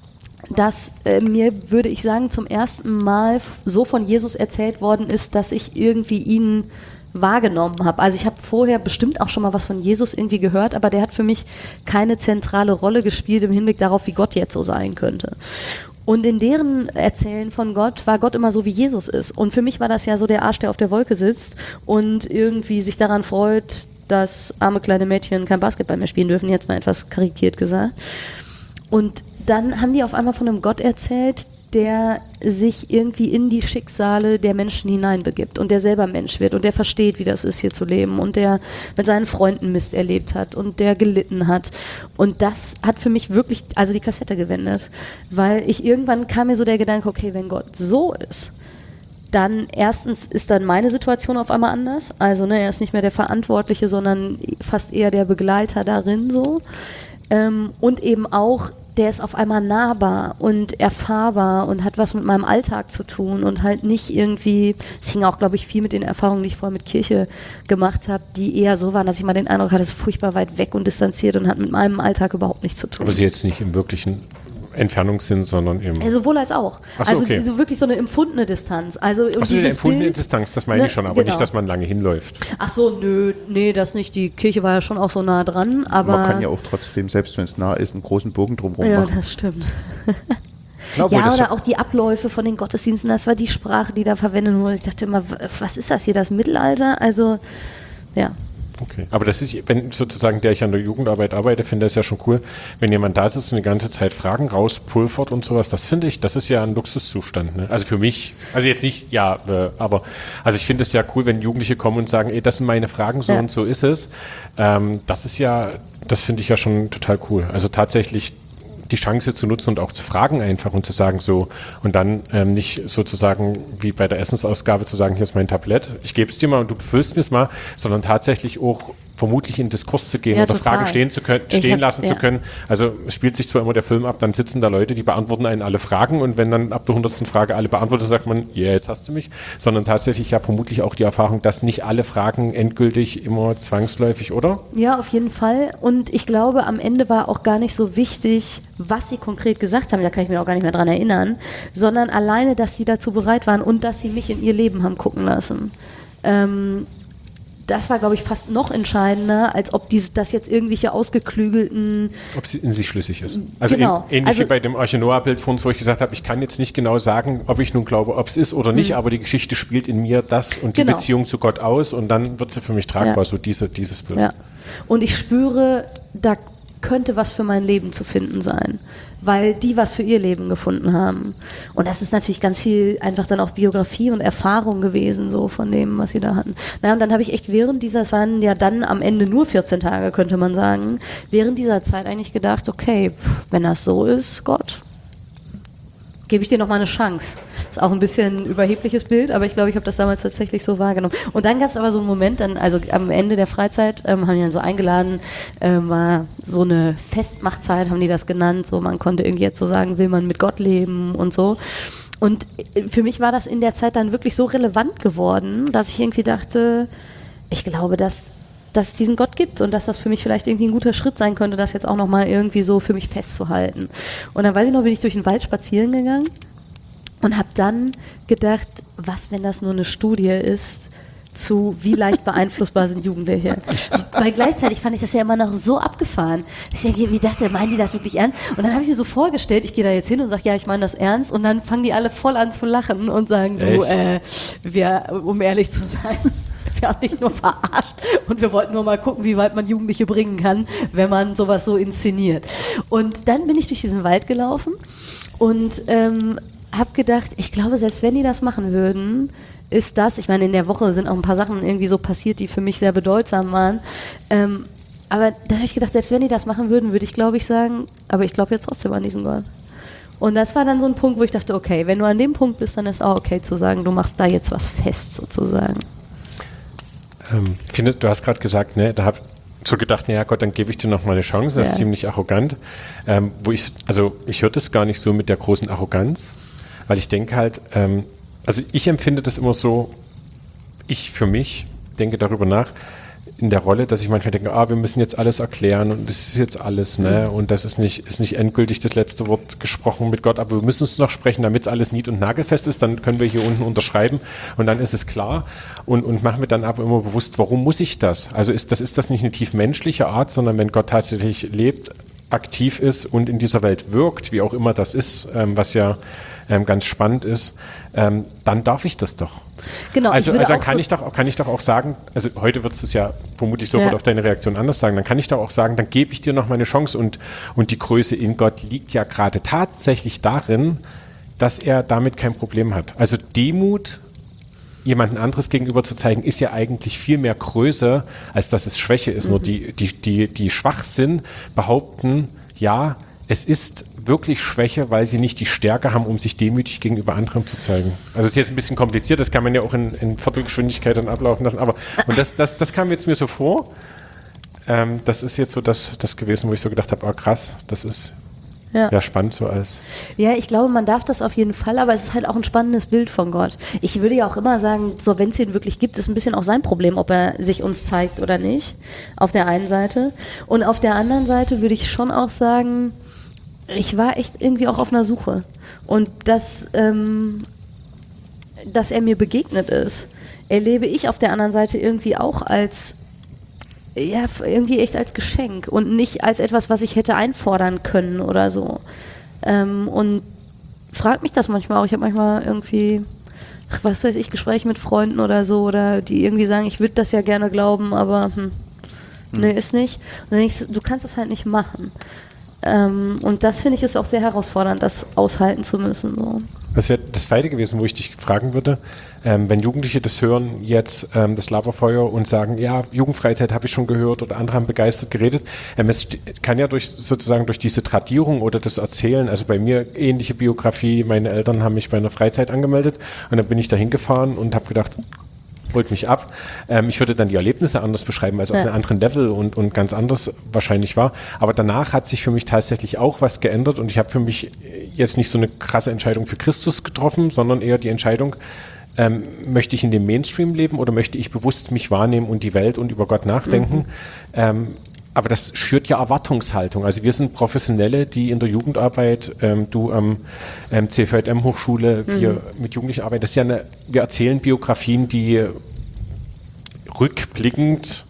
dass mir, würde ich sagen, zum ersten Mal so von Jesus erzählt worden ist, dass ich irgendwie ihn wahrgenommen habe. Also ich habe vorher bestimmt auch schon mal was von Jesus irgendwie gehört, aber der hat für mich keine zentrale Rolle gespielt im Hinblick darauf, wie Gott jetzt so sein könnte. Und in deren Erzählen von Gott war Gott immer so, wie Jesus ist. Und für mich war das ja so der Arsch, der auf der Wolke sitzt und irgendwie sich daran freut, dass arme kleine Mädchen kein Basketball mehr spielen dürfen, jetzt mal etwas karikiert gesagt. Und dann haben die auf einmal von einem Gott erzählt, der sich irgendwie in die Schicksale der Menschen hineinbegibt und der selber Mensch wird und der versteht, wie das ist, hier zu leben und der mit seinen Freunden Mist erlebt hat und der gelitten hat. Und das hat für mich wirklich, also die Kassette gewendet, weil irgendwann kam mir so der Gedanke, okay, wenn Gott so ist, dann erstens ist dann meine Situation auf einmal anders, also er ist nicht mehr der Verantwortliche, sondern fast eher der Begleiter darin so. Und eben auch, der ist auf einmal nahbar und erfahrbar und hat was mit meinem Alltag zu tun und halt nicht irgendwie, es hing auch, glaube ich, viel mit den Erfahrungen, die ich vorher mit Kirche gemacht habe, die eher so waren, dass ich mal den Eindruck hatte, es ist furchtbar weit weg und distanziert und hat mit meinem Alltag überhaupt nichts zu tun. Aber sie jetzt nicht im wirklichen Entfernungssinn, sondern im... Sowohl als auch. Ach so, also okay. so wirklich so eine empfundene Distanz. Also Eine empfundene Distanz, das meine ich schon, aber genau. nicht, dass man lange hinläuft. Ach so, nee, das nicht. Die Kirche war ja schon auch so nah dran, aber... Man kann ja auch trotzdem, selbst wenn es nah ist, einen großen Bogen drumherum ja, machen. Das stimmt. Glaube, ja, oder auch die Abläufe von den Gottesdiensten, das war die Sprache, die da verwendet wurde. Ich dachte immer, was ist das hier, das Mittelalter? Also, ja, Okay. Aber das ist, wenn sozusagen, der ich an der Jugendarbeit arbeite, finde ich das ja schon cool, wenn jemand da sitzt und die ganze Zeit Fragen rauspulvert und sowas, das finde ich, das ist ja ein Luxuszustand. Ne? Also für mich, also jetzt nicht, ja, aber also ich finde es ja cool, wenn Jugendliche kommen und sagen, ey, das sind meine Fragen, so und so ist es. Das ist ja, das finde ich ja schon total cool. Also tatsächlich die Chance zu nutzen und auch zu fragen einfach und zu sagen so und dann nicht sozusagen wie bei der Essensausgabe zu sagen, hier ist mein Tablett, ich gebe es dir mal und du befüllst mir es mal, sondern tatsächlich auch vermutlich in Diskurs zu gehen oder total. Fragen stehen lassen zu können. Also es spielt sich zwar immer der Film ab, dann sitzen da Leute, die beantworten einen alle Fragen und wenn dann ab der 100. Frage alle beantwortet, sagt man, ja, jetzt hast du mich, sondern tatsächlich ja vermutlich auch die Erfahrung, dass nicht alle Fragen endgültig immer zwangsläufig, oder? Ja, auf jeden Fall. Und ich glaube, am Ende war auch gar nicht so wichtig, was sie konkret gesagt haben, da kann ich mich auch gar nicht mehr dran erinnern, sondern alleine, dass sie dazu bereit waren und dass sie mich in ihr Leben haben gucken lassen. Das war, glaube ich, fast noch entscheidender, als ob das jetzt irgendwelche ausgeklügelten... Ob sie in sich schlüssig ist. Also genau. Ähnlich wie bei dem Arche Noah-Bild von uns, wo ich gesagt habe, ich kann jetzt nicht genau sagen, ob ich nun glaube, ob es ist oder nicht, aber die Geschichte spielt in mir das und die Beziehung zu Gott aus und dann wird sie für mich tragbar, so dieses Bild. Ja. Und ich spüre, da könnte was für mein Leben zu finden sein, weil die was für ihr Leben gefunden haben. Und das ist natürlich ganz viel einfach dann auch Biografie und Erfahrung gewesen, so von dem, was sie da hatten. Na, und dann habe ich echt es waren ja dann am Ende nur 14 Tage, könnte man sagen, während dieser Zeit eigentlich gedacht, okay, wenn das so ist, Gott, gebe ich dir noch mal eine Chance. Ist auch ein bisschen ein überhebliches Bild, aber ich glaube, ich habe das damals tatsächlich so wahrgenommen. Und dann gab es aber so einen Moment, also am Ende der Freizeit haben die dann so eingeladen, war so eine Festmachtzeit, haben die das genannt, so man konnte irgendwie jetzt so sagen, will man mit Gott leben und so. Und für mich war das in der Zeit dann wirklich so relevant geworden, dass ich irgendwie dachte, ich glaube, dass es diesen Gott gibt und dass das für mich vielleicht irgendwie ein guter Schritt sein könnte, das jetzt auch nochmal irgendwie so für mich festzuhalten. Und dann weiß ich noch, bin ich durch den Wald spazieren gegangen und habe dann gedacht, was, wenn das nur eine Studie ist zu wie leicht beeinflussbar sind Jugendliche. Weil gleichzeitig fand ich das ja immer noch so abgefahren. Ich dachte, meinen die das wirklich ernst? Und dann habe ich mir so vorgestellt, ich gehe da jetzt hin und sage, ja, ich meine das ernst und dann fangen die alle voll an zu lachen und sagen, um ehrlich zu sein, wir haben dich nur verarscht und wir wollten nur mal gucken, wie weit man Jugendliche bringen kann, wenn man sowas so inszeniert. Und dann bin ich durch diesen Wald gelaufen und habe gedacht, ich glaube, selbst wenn die das machen würden, ist das, ich meine, in der Woche sind auch ein paar Sachen irgendwie so passiert, die für mich sehr bedeutsam waren, aber da habe ich gedacht, selbst wenn die das machen würden, würde ich, glaube ich, sagen, aber ich glaube jetzt trotzdem an diesen Gott. Und das war dann so ein Punkt, wo ich dachte, okay, wenn du an dem Punkt bist, dann ist auch okay zu sagen, du machst da jetzt was fest sozusagen. Ich finde, du hast gerade gesagt, ne, da habe ich so gedacht, naja Gott, dann gebe ich dir noch mal eine Chance, das ist ziemlich arrogant. Ich höre das gar nicht so mit der großen Arroganz, weil ich denke halt, also ich empfinde das immer so, ich für mich denke darüber nach, in der Rolle, dass ich manchmal denke, wir müssen jetzt alles erklären und das ist jetzt alles, ne? Und das ist nicht endgültig das letzte Wort gesprochen mit Gott, aber wir müssen es noch sprechen, damit es alles nied- und nagelfest ist, dann können wir hier unten unterschreiben und dann ist es klar und machen mir dann aber immer bewusst, warum muss ich das? Also ist das nicht eine tief menschliche Art, sondern wenn Gott tatsächlich lebt, aktiv ist und in dieser Welt wirkt, wie auch immer das ist, was ja ganz spannend ist, dann darf ich das doch. Genau. Also dann kann ich doch auch sagen, also heute würdest du es ja vermutlich sofort auf deine Reaktion anders sagen, dann kann ich doch auch sagen, dann gebe ich dir noch mal eine Chance und die Größe in Gott liegt ja gerade tatsächlich darin, dass er damit kein Problem hat. Also Demut jemanden anderes gegenüber zu zeigen, ist ja eigentlich viel mehr Größe, als dass es Schwäche ist. Nur die schwach sind, behaupten, ja, es ist wirklich Schwäche, weil sie nicht die Stärke haben, um sich demütig gegenüber anderen zu zeigen. Also das ist jetzt ein bisschen kompliziert, das kann man ja auch in Viertelgeschwindigkeit dann ablaufen lassen, aber das kam jetzt mir so vor. Das ist jetzt so das gewesen, wo ich so gedacht habe, krass, das ist ja spannend so alles. Ja, ich glaube, man darf das auf jeden Fall, aber es ist halt auch ein spannendes Bild von Gott. Ich würde ja auch immer sagen, so wenn es ihn wirklich gibt, ist ein bisschen auch sein Problem, ob er sich uns zeigt oder nicht, auf der einen Seite. Und auf der anderen Seite würde ich schon auch sagen, ich war echt irgendwie auch auf einer Suche. Und dass er mir begegnet ist, erlebe ich auf der anderen Seite irgendwie auch als irgendwie echt als Geschenk und nicht als etwas, was ich hätte einfordern können oder so. Und fragt mich das manchmal auch. Ich habe manchmal irgendwie, was weiß ich, Gespräche mit Freunden oder so, oder die irgendwie sagen, ich würde das ja gerne glauben, aber Nee, ist nicht. Und dann denkst du kannst das halt nicht machen. Und das finde ich ist auch sehr herausfordernd, das aushalten zu müssen. So. Das wäre das Zweite gewesen, wo ich dich fragen würde, wenn Jugendliche das hören, jetzt das Laberfeuer und sagen, ja, Jugendfreizeit habe ich schon gehört oder andere haben begeistert geredet. Es kann ja durch diese Tradierung oder das Erzählen, also bei mir ähnliche Biografie, meine Eltern haben mich bei einer Freizeit angemeldet und dann bin ich da hingefahren und habe gedacht, holt mich ab. Ich würde dann die Erlebnisse anders beschreiben, als auf einem anderen Level und ganz anders wahrscheinlich war. Aber danach hat sich für mich tatsächlich auch was geändert und ich habe für mich jetzt nicht so eine krasse Entscheidung für Christus getroffen, sondern eher die Entscheidung, möchte ich in dem Mainstream leben oder möchte ich bewusst mich wahrnehmen und die Welt und über Gott nachdenken? Aber das schürt ja Erwartungshaltung. Also wir sind Professionelle, die in der Jugendarbeit, du am CVJM-Hochschule, wir mit Jugendlichen arbeiten. Das ist ja wir erzählen Biografien, die rückblickend,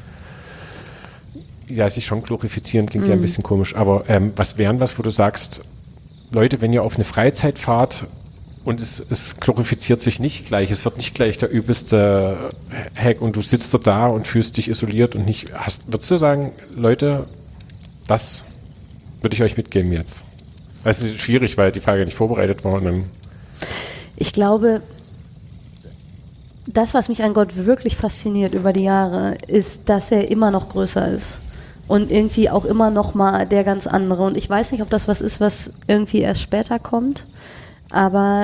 ja, sich schon glorifizieren, klingt ja ein bisschen komisch, aber was wären was, wo du sagst, Leute, wenn ihr auf eine Freizeit fahrt und es glorifiziert sich nicht gleich, es wird nicht gleich der übelste Hack und du sitzt da und fühlst dich isoliert und nicht würdest du sagen, Leute, das würde ich euch mitgeben jetzt? Es ist schwierig, weil die Frage nicht vorbereitet war. Und dann Ich glaube, das, was mich an Gott wirklich fasziniert über die Jahre, ist, dass er immer noch größer ist. Und irgendwie auch immer noch mal der ganz andere. Und ich weiß nicht, ob das was ist, was irgendwie erst später kommt. Aber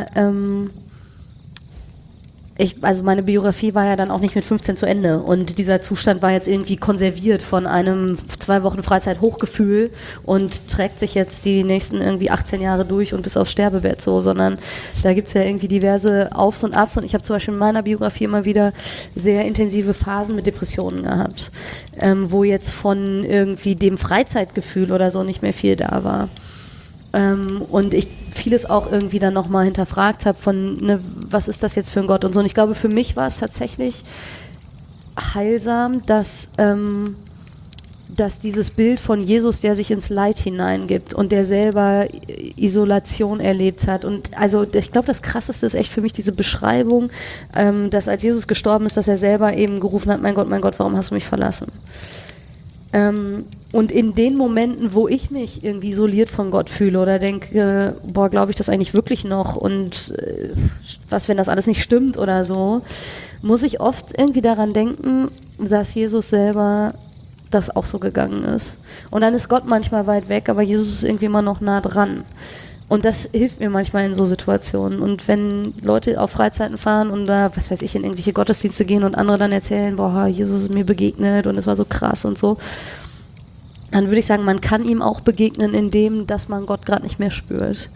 also meine Biografie war ja dann auch nicht mit 15 zu Ende. Und dieser Zustand war jetzt irgendwie konserviert von einem 2 Wochen Freizeit-Hochgefühl und trägt sich jetzt die nächsten irgendwie 18 Jahre durch und bis aufs Sterbebett so. Sondern da gibt es ja irgendwie diverse Aufs und Abs. Und ich habe zum Beispiel in meiner Biografie immer wieder sehr intensive Phasen mit Depressionen gehabt, wo jetzt von irgendwie dem Freizeitgefühl oder so nicht mehr viel da war. Und ich vieles auch irgendwie dann nochmal hinterfragt habe von, ne, was ist das jetzt für ein Gott und so. Und ich glaube, für mich war es tatsächlich heilsam, dass dieses Bild von Jesus, der sich ins Leid hineingibt und der selber Isolation erlebt hat. Und also ich glaube, das Krasseste ist echt für mich diese Beschreibung, dass als Jesus gestorben ist, dass er selber eben gerufen hat, mein Gott, warum hast du mich verlassen? Und in den Momenten, wo ich mich irgendwie isoliert von Gott fühle oder denke, boah, glaube ich das eigentlich wirklich noch und was, wenn das alles nicht stimmt oder so, muss ich oft irgendwie daran denken, dass Jesus selber das auch so gegangen ist. Und dann ist Gott manchmal weit weg, aber Jesus ist irgendwie immer noch nah dran. Und das hilft mir manchmal in so Situationen. Und wenn Leute auf Freizeiten fahren und da, was weiß ich, in irgendwelche Gottesdienste gehen und andere dann erzählen, boah, Jesus ist mir begegnet und es war so krass und so, dann würde ich sagen, man kann ihm auch begegnen, indem, dass man Gott gerade nicht mehr spürt.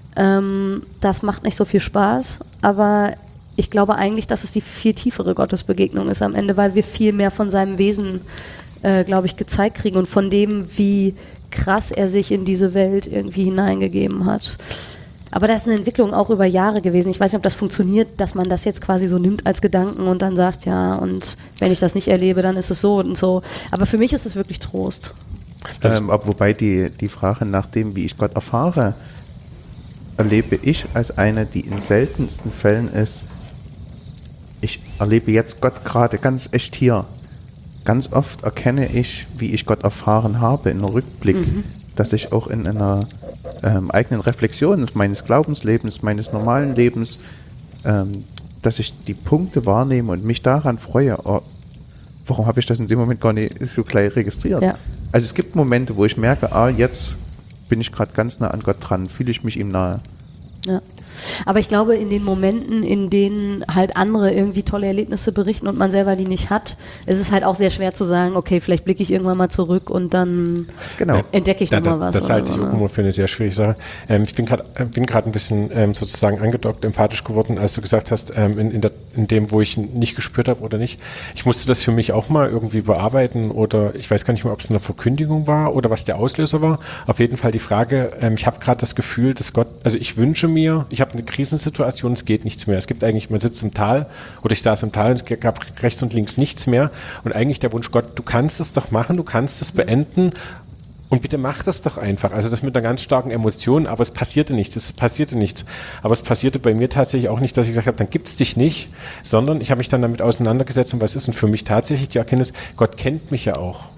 Das macht nicht so viel Spaß, aber ich glaube eigentlich, dass es die viel tiefere Gottesbegegnung ist am Ende, weil wir viel mehr von seinem Wesen, glaube ich, gezeigt kriegen und von dem, wie krass er sich in diese Welt irgendwie hineingegeben hat. Aber das ist eine Entwicklung auch über Jahre gewesen. Ich weiß nicht, ob das funktioniert, dass man das jetzt quasi so nimmt als Gedanken und dann sagt, ja, und wenn ich das nicht erlebe, dann ist es so und so. Aber für mich ist es wirklich Trost. Wobei die Frage nach dem, wie ich Gott erfahre, erlebe ich als eine, die in seltensten Fällen ist, ich erlebe jetzt Gott gerade ganz echt hier. Ganz oft erkenne ich, wie ich Gott erfahren habe in einem Rückblick, dass ich auch in einer eigenen Reflexion meines Glaubenslebens, meines normalen Lebens, dass ich die Punkte wahrnehme und mich daran freue, oh, warum habe ich das in dem Moment gar nicht so gleich registriert? Ja. Also es gibt Momente, wo ich merke, jetzt bin ich gerade ganz nah an Gott dran, fühle ich mich ihm nahe. Ja. Aber ich glaube, in den Momenten, in denen halt andere irgendwie tolle Erlebnisse berichten und man selber die nicht hat, ist es halt auch sehr schwer zu sagen, okay, vielleicht blicke ich irgendwann mal zurück und dann entdecke ich nochmal was. Das halte ich auch immer für eine sehr schwierige Sache. Ich bin gerade ein bisschen sozusagen angedockt, empathisch geworden, als du gesagt hast, in dem, wo ich nicht gespürt habe oder nicht. Ich musste das für mich auch mal irgendwie bearbeiten oder ich weiß gar nicht mehr, ob es eine Verkündigung war oder was der Auslöser war. Auf jeden Fall die Frage, ich habe gerade das Gefühl, dass Gott, also ich wünsche mir, ich habe eine Krisensituation, es geht nichts mehr. Es gibt eigentlich, man sitzt im Tal oder ich saß im Tal und es gab rechts und links nichts mehr und eigentlich der Wunsch, Gott, du kannst es doch machen, du kannst es beenden und bitte mach das doch einfach. Also das mit einer ganz starken Emotion, aber es passierte nichts. Aber es passierte bei mir tatsächlich auch nicht, dass ich gesagt habe, dann gibt's dich nicht, sondern ich habe mich dann damit auseinandergesetzt und was ist denn für mich tatsächlich die Erkenntnis, Gott kennt mich ja auch.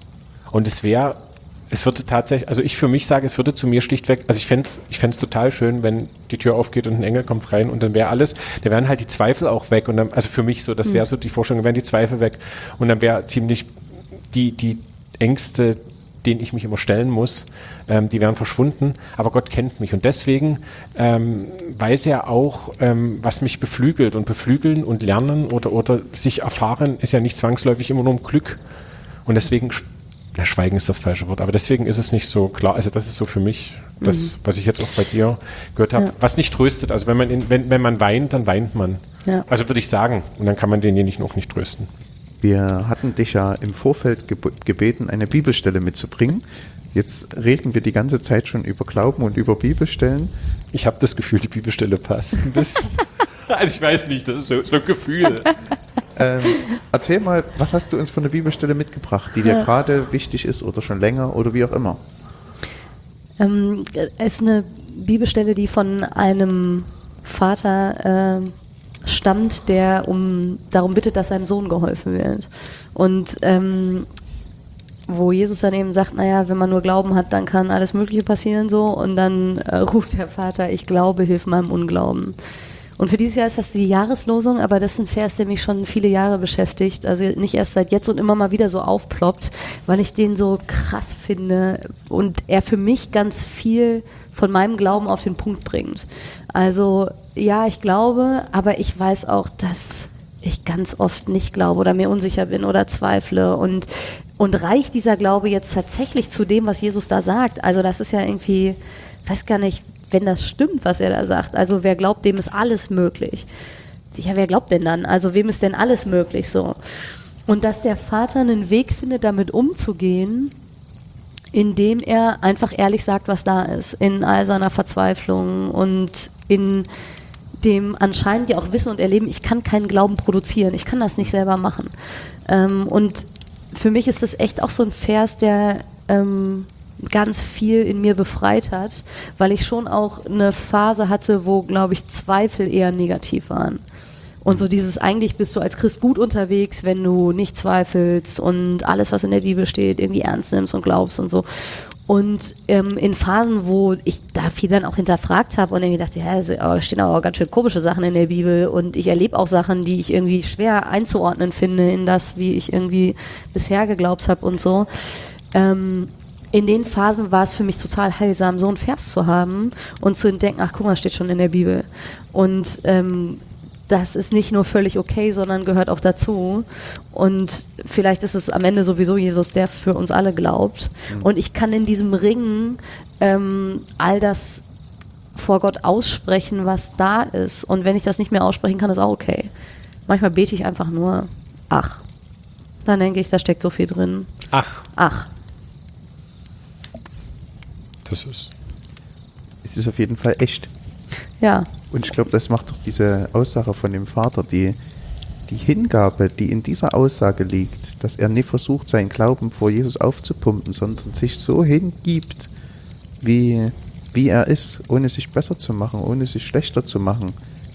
Und es würde tatsächlich, also ich für mich sage, es würde zu mir schlichtweg, also ich fände es total schön, wenn die Tür aufgeht und ein Engel kommt rein und dann wäre alles, da wären halt die Zweifel auch weg und dann, also für mich so, das wäre so die Vorstellung, wären die Zweifel weg und dann wäre ziemlich die Ängste, denen ich mich immer stellen muss, die wären verschwunden, aber Gott kennt mich und deswegen weiß er auch, was mich beflügelt und beflügeln und lernen oder sich erfahren ist ja nicht zwangsläufig immer nur um Glück und deswegen Schweigen ist das falsche Wort, aber deswegen ist es nicht so klar, also das ist so für mich das, was ich jetzt auch bei dir gehört habe, was nicht tröstet, also wenn man weint, dann weint man, also würde ich sagen und dann kann man denjenigen auch nicht trösten. Wir hatten dich ja im Vorfeld gebeten, eine Bibelstelle mitzubringen. Jetzt reden wir die ganze Zeit schon über Glauben und über Bibelstellen. Ich habe das Gefühl, die Bibelstelle passt ein bisschen. Also ich weiß nicht, das ist so ein Gefühl. Erzähl mal, was hast du uns von der Bibelstelle mitgebracht, die dir gerade wichtig ist oder schon länger oder wie auch immer? Es ist eine Bibelstelle, die von einem Vater stammt, der darum bittet, dass seinem Sohn geholfen wird. Und wo Jesus dann eben sagt, naja, wenn man nur Glauben hat, dann kann alles Mögliche passieren so. Und dann ruft der Vater, ich glaube, hilf meinem Unglauben. Und für dieses Jahr ist das die Jahreslosung, aber das ist ein Vers, der mich schon viele Jahre beschäftigt. Also nicht erst seit jetzt und immer mal wieder so aufploppt, weil ich den so krass finde und er für mich ganz viel von meinem Glauben auf den Punkt bringt. Also ja, ich glaube, aber ich weiß auch, dass ich ganz oft nicht glaube oder mir unsicher bin oder zweifle und reicht dieser Glaube jetzt tatsächlich zu dem, was Jesus da sagt? Also das ist ja irgendwie, ich weiß gar nicht, wenn das stimmt, was er da sagt. Also wer glaubt, dem ist alles möglich. Ja, wer glaubt denn dann? Also wem ist denn alles möglich so? Und dass der Vater einen Weg findet, damit umzugehen, indem er einfach ehrlich sagt, was da ist, in all seiner Verzweiflung und in dem anscheinend ja auch Wissen und Erleben, ich kann keinen Glauben produzieren, ich kann das nicht selber machen. Und für mich ist das echt auch so ein Vers, der ganz viel in mir befreit hat, weil ich schon auch eine Phase hatte, wo, glaube ich, Zweifel eher negativ waren. Und so dieses, eigentlich bist du als Christ gut unterwegs, wenn du nicht zweifelst und alles, was in der Bibel steht, irgendwie ernst nimmst und glaubst und so. Und in Phasen, wo ich da viel dann auch hinterfragt habe und irgendwie dachte, ja, da stehen auch ganz schön komische Sachen in der Bibel und ich erlebe auch Sachen, die ich irgendwie schwer einzuordnen finde in das, wie ich irgendwie bisher geglaubt habe und so. In den Phasen war es für mich total heilsam, so einen Vers zu haben und zu entdecken, ach guck mal, steht schon in der Bibel. Und das ist nicht nur völlig okay, sondern gehört auch dazu. Und vielleicht ist es am Ende sowieso Jesus, der für uns alle glaubt. Und ich kann in diesem Ringen all das vor Gott aussprechen, was da ist. Und wenn ich das nicht mehr aussprechen kann, ist auch okay. Manchmal bete ich einfach nur, ach. Dann denke ich, da steckt so viel drin. Ach. Ach. Es ist auf jeden Fall echt. Ja. Und ich glaube, das macht doch diese Aussage von dem Vater, die Hingabe, die in dieser Aussage liegt, dass er nicht versucht, seinen Glauben vor Jesus aufzupumpen, sondern sich so hingibt, wie er ist, ohne sich besser zu machen, ohne sich schlechter zu machen.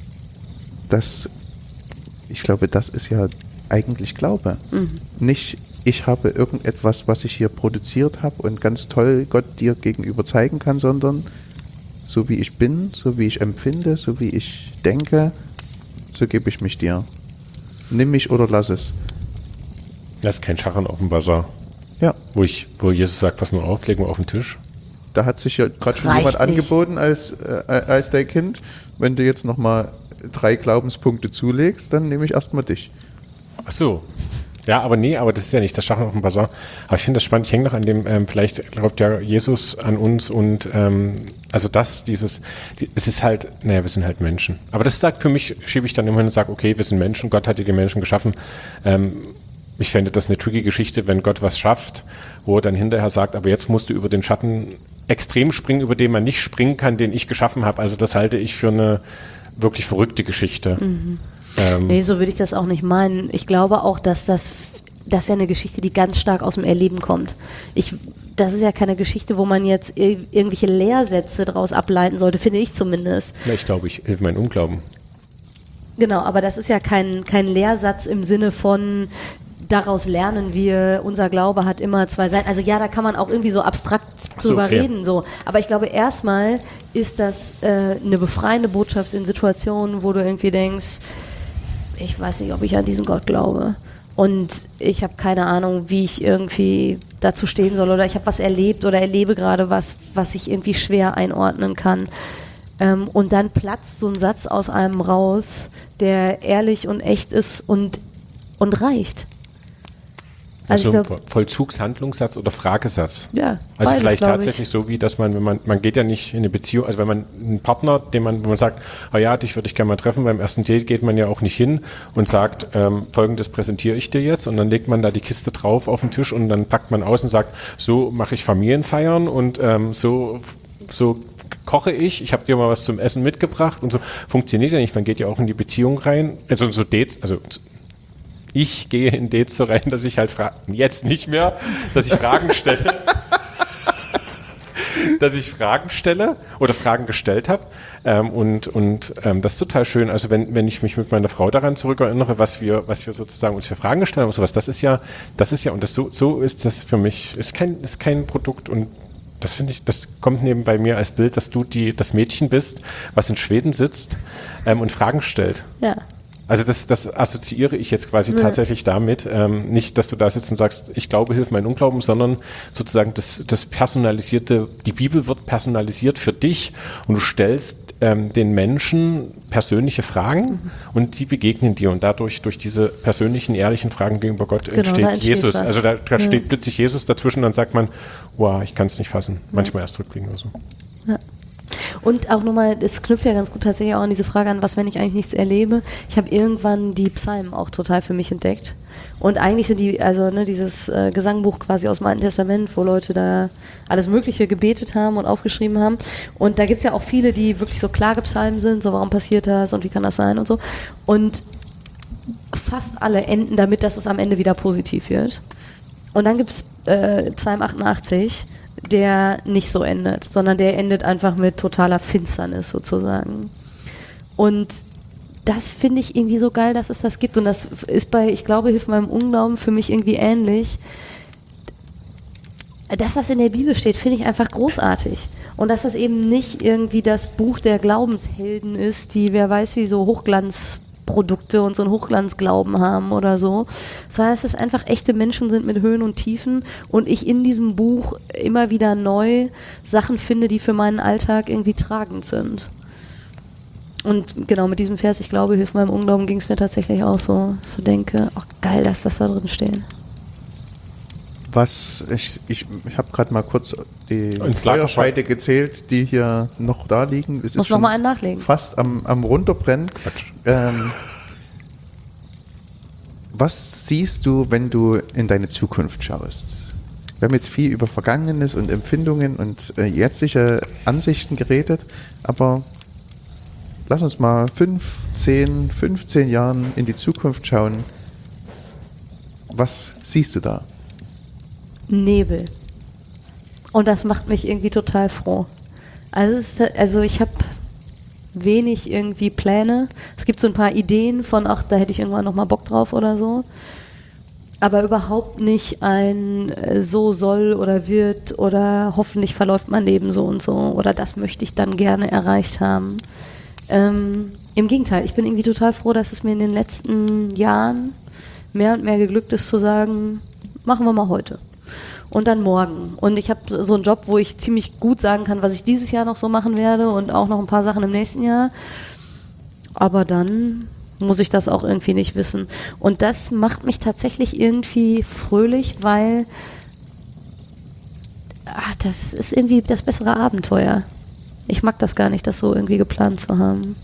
Ich glaube, das ist ja eigentlich Glaube. Nicht, ich habe irgendetwas, was ich hier produziert habe und ganz toll Gott dir gegenüber zeigen kann, sondern so wie ich bin, so wie ich empfinde, so wie ich denke, so gebe ich mich dir. Nimm mich oder lass es. Das ist kein Scharren auf dem Basar. Ja. Wo Jesus sagt, pass mal auf, legen wir auf den Tisch. Da hat sich ja gerade schon jemand angeboten als dein Kind. Wenn du jetzt nochmal 3 Glaubenspunkte zulegst, dann nehme ich erstmal dich. Ach so. Ja, aber das ist ja nicht das Scharren auf dem Basar. Aber ich finde das spannend, ich hänge noch an dem, vielleicht glaubt ja Jesus an uns und also es ist halt, wir sind halt Menschen. Aber das sagt für mich, schiebe ich dann immer hin und sage, okay, wir sind Menschen, Gott hat die Menschen geschaffen. Ich fände das eine tricky Geschichte, wenn Gott was schafft, wo er dann hinterher sagt, aber jetzt musst du über den Schatten extrem springen, über den man nicht springen kann, den ich geschaffen habe. Also das halte ich für eine wirklich verrückte Geschichte. Nee, so würde ich das auch nicht meinen. Ich glaube auch, dass das ist ja eine Geschichte, die ganz stark aus dem Erleben kommt. Das ist ja keine Geschichte, wo man jetzt irgendwelche Lehrsätze daraus ableiten sollte, finde ich zumindest. Ja, ich glaube, ich hilfe meinen Unglauben. Genau, aber das ist ja kein Lehrsatz im Sinne von, daraus lernen wir, unser Glaube hat immer zwei Seiten. Also ja, da kann man auch irgendwie so abstrakt drüber reden. So. Aber ich glaube, erstmal ist das eine befreiende Botschaft in Situationen, wo du irgendwie denkst, ich weiß nicht, ob ich an diesen Gott glaube. Und ich habe keine Ahnung, wie ich irgendwie dazu stehen soll. Oder ich habe was erlebt oder erlebe gerade was ich irgendwie schwer einordnen kann. Und dann platzt so ein Satz aus einem raus, der ehrlich und echt ist und reicht. Also ein Vollzugshandlungssatz oder Fragesatz. Ja, also beides, vielleicht tatsächlich so, wie dass man geht ja nicht in eine Beziehung, also wenn man einen Partner, wo man sagt, oh ja, dich würde ich gerne mal treffen, beim ersten Date geht man ja auch nicht hin und sagt, Folgendes präsentiere ich dir jetzt, und dann legt man da die Kiste drauf auf den Tisch und dann packt man aus und sagt, so mache ich Familienfeiern und so koche ich habe dir mal was zum Essen mitgebracht, und so funktioniert ja nicht. Man geht ja auch in die Beziehung rein, also so Dates, also ich gehe in Dates so rein, dass ich halt jetzt nicht mehr, dass ich Fragen stelle. Dass ich Fragen stelle oder Fragen gestellt habe. Das ist total schön. Also wenn ich mich mit meiner Frau daran zurückerinnere, was wir sozusagen uns für Fragen gestellt haben und sowas, das ist ja, und das so ist das für mich, ist kein Produkt, und das finde ich, das kommt neben bei mir als Bild, dass du das Mädchen bist, was in Schweden sitzt und Fragen stellt. Ja. Also das assoziiere ich jetzt quasi tatsächlich damit, nicht, dass du da sitzt und sagst, ich glaube, hilf mein Unglauben, sondern sozusagen das Personalisierte, die Bibel wird personalisiert für dich, und du stellst den Menschen persönliche Fragen und sie begegnen dir, und dadurch, durch diese persönlichen, ehrlichen Fragen gegenüber Gott entsteht Jesus. Was. Also da steht plötzlich Jesus dazwischen, und dann sagt man, wow, ich kann es nicht fassen. Manchmal erst rückblicken oder so. Ja. Und auch nochmal, es knüpft ja ganz gut tatsächlich auch an diese Frage an, was, wenn ich eigentlich nichts erlebe. Ich habe irgendwann die Psalmen auch total für mich entdeckt. Und eigentlich sind die, also dieses Gesangbuch quasi aus dem Alten Testament, wo Leute da alles Mögliche gebetet haben und aufgeschrieben haben. Und da gibt es ja auch viele, die wirklich so Klagepsalmen sind, so warum passiert das und wie kann das sein und so. Und fast alle enden damit, dass es am Ende wieder positiv wird. Und dann gibt es Psalm 88, der nicht so endet, sondern der endet einfach mit totaler Finsternis sozusagen. Und das finde ich irgendwie so geil, dass es das gibt. Und das ist ich glaube, hilft meinem Unglauben für mich irgendwie ähnlich. Dass das in der Bibel steht, finde ich einfach großartig. Und dass das eben nicht irgendwie das Buch der Glaubenshelden ist, die wer weiß wie so Hochglanzprodukte und so einen Hochglanzglauben haben oder so, sondern dass es einfach echte Menschen sind mit Höhen und Tiefen, und ich in diesem Buch immer wieder neu Sachen finde, die für meinen Alltag irgendwie tragend sind. Und genau mit diesem Vers, ich glaube, hilft meinem Unglauben, ging es mir tatsächlich auch so denke, ach geil, dass das da drin steht. Ich habe gerade mal kurz die Feuerscheide gezählt, die hier noch da liegen. Es muss noch mal einen nachlegen. Fast am Runterbrennen. Was siehst du, wenn du in deine Zukunft schaust? Wir haben jetzt viel über Vergangenes und Empfindungen und jetzige Ansichten geredet, aber lass uns mal 5, 10, 15 Jahren in die Zukunft schauen. Was siehst du da? Nebel. Und das macht mich irgendwie total froh. Also ich habe wenig irgendwie Pläne. Es gibt so ein paar Ideen von, ach, da hätte ich irgendwann nochmal Bock drauf oder so. Aber überhaupt nicht ein so soll oder wird oder hoffentlich verläuft mein Leben so und so oder das möchte ich dann gerne erreicht haben. Im Gegenteil, ich bin irgendwie total froh, dass es mir in den letzten Jahren mehr und mehr geglückt ist zu sagen, machen wir mal heute. Und dann morgen. Und ich habe so einen Job, wo ich ziemlich gut sagen kann, was ich dieses Jahr noch so machen werde und auch noch ein paar Sachen im nächsten Jahr. Aber dann muss ich das auch irgendwie nicht wissen. Und das macht mich tatsächlich irgendwie fröhlich, weil das ist irgendwie das bessere Abenteuer. Ich mag das gar nicht, das so irgendwie geplant zu haben.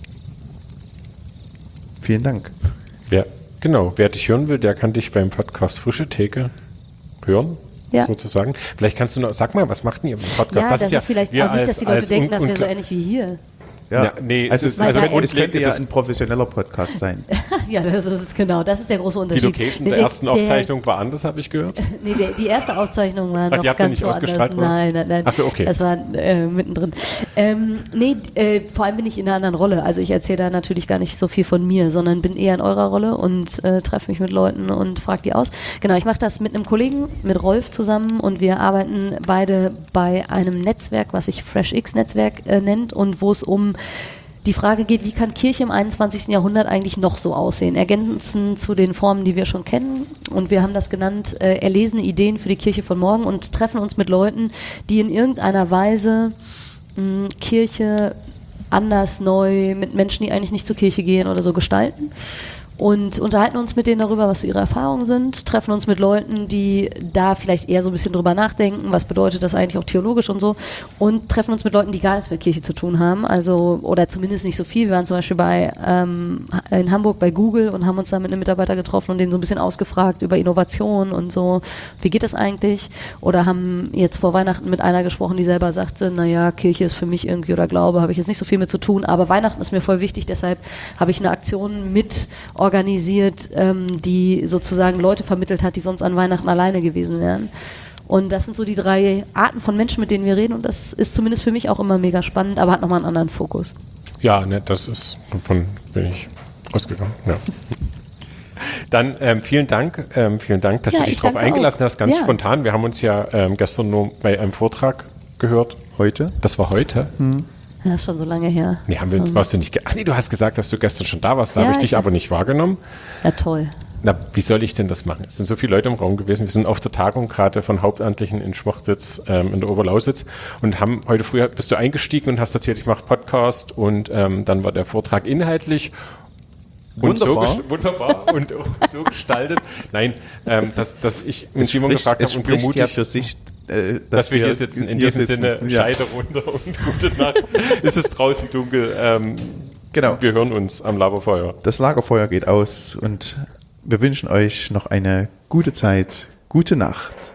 Vielen Dank. Ja, genau. Wer dich hören will, der kann dich beim Podcast Frische Theke hören. Ja. Sozusagen. Vielleicht kannst du noch, sag mal, was macht denn ihr im Podcast? Ja, das ist vielleicht auch nicht, dass die Leute denken, das wäre so ähnlich wie hier. Ja, nee, also, es ist, also es grundlegend könnte ist ja es ein professioneller Podcast sein. Ja, das ist der große die Unterschied. Location der ersten Aufzeichnung war anders, habe ich gehört. Nee, die erste Aufzeichnung war die noch habt ihr ganz nicht ausgestrahlt, woanders. oder? Nein. Ach so, okay. Das war mittendrin. Vor allem bin ich in einer anderen Rolle. Also ich erzähle da natürlich gar nicht so viel von mir, sondern bin eher in eurer Rolle und treffe mich mit Leuten und frage die aus. Genau, ich mache das mit einem Kollegen, mit Rolf zusammen und wir arbeiten beide bei einem Netzwerk, was sich FreshX-Netzwerk nennt und wo es um die Frage geht, wie kann Kirche im 21. Jahrhundert eigentlich noch so aussehen? Ergänzend zu den Formen, die wir schon kennen. Und wir haben das genannt, erlesene Ideen für die Kirche von morgen und treffen uns mit Leuten, die in irgendeiner Weise Kirche anders, neu, mit Menschen, die eigentlich nicht zur Kirche gehen oder so gestalten. Und unterhalten uns mit denen darüber, was so ihre Erfahrungen sind, treffen uns mit Leuten, die da vielleicht eher so ein bisschen drüber nachdenken, was bedeutet das eigentlich auch theologisch und so, und treffen uns mit Leuten, die gar nichts mit Kirche zu tun haben, also oder zumindest nicht so viel. Wir waren zum Beispiel in Hamburg bei Google und haben uns da mit einem Mitarbeiter getroffen und den so ein bisschen ausgefragt über Innovation und so, wie geht das eigentlich? Oder haben jetzt vor Weihnachten mit einer gesprochen, die selber sagte, naja, Kirche ist für mich irgendwie oder Glaube, habe ich jetzt nicht so viel mit zu tun, aber Weihnachten ist mir voll wichtig, deshalb habe ich eine Aktion mit organisiert, die sozusagen Leute vermittelt hat, die sonst an Weihnachten alleine gewesen wären. Und das sind so die 3 Arten von Menschen, mit denen wir reden und das ist zumindest für mich auch immer mega spannend, aber hat nochmal einen anderen Fokus. Ja, ne, davon bin ich ausgegangen. Ja. Dann vielen Dank, dass du dich darauf eingelassen hast, ganz spontan. Wir haben uns ja gestern nur bei einem Vortrag gehört. Heute? Das war heute. Ja, das ist schon so lange her. Nee, warst du nicht. Ach nee, du hast gesagt, dass du gestern schon da warst. Da habe ich dich aber nicht wahrgenommen. Ja, toll. Na, wie soll ich denn das machen? Es sind so viele Leute im Raum gewesen. Wir sind auf der Tagung gerade von Hauptamtlichen in Schmochtitz in der Oberlausitz und haben heute früh bist du eingestiegen und hast erzählt, ich mache Podcast und dann war der Vortrag inhaltlich und wunderbar und so gestaltet. Nein, dass ich mit Simon gefragt habe und vermutet ja für sich, dass wir hier sitzen. In diesem Sinne, Scheide runter und gute Nacht. Es ist draußen dunkel. Genau. Wir hören uns am Lagerfeuer. Das Lagerfeuer geht aus und wir wünschen euch noch eine gute Zeit. Gute Nacht.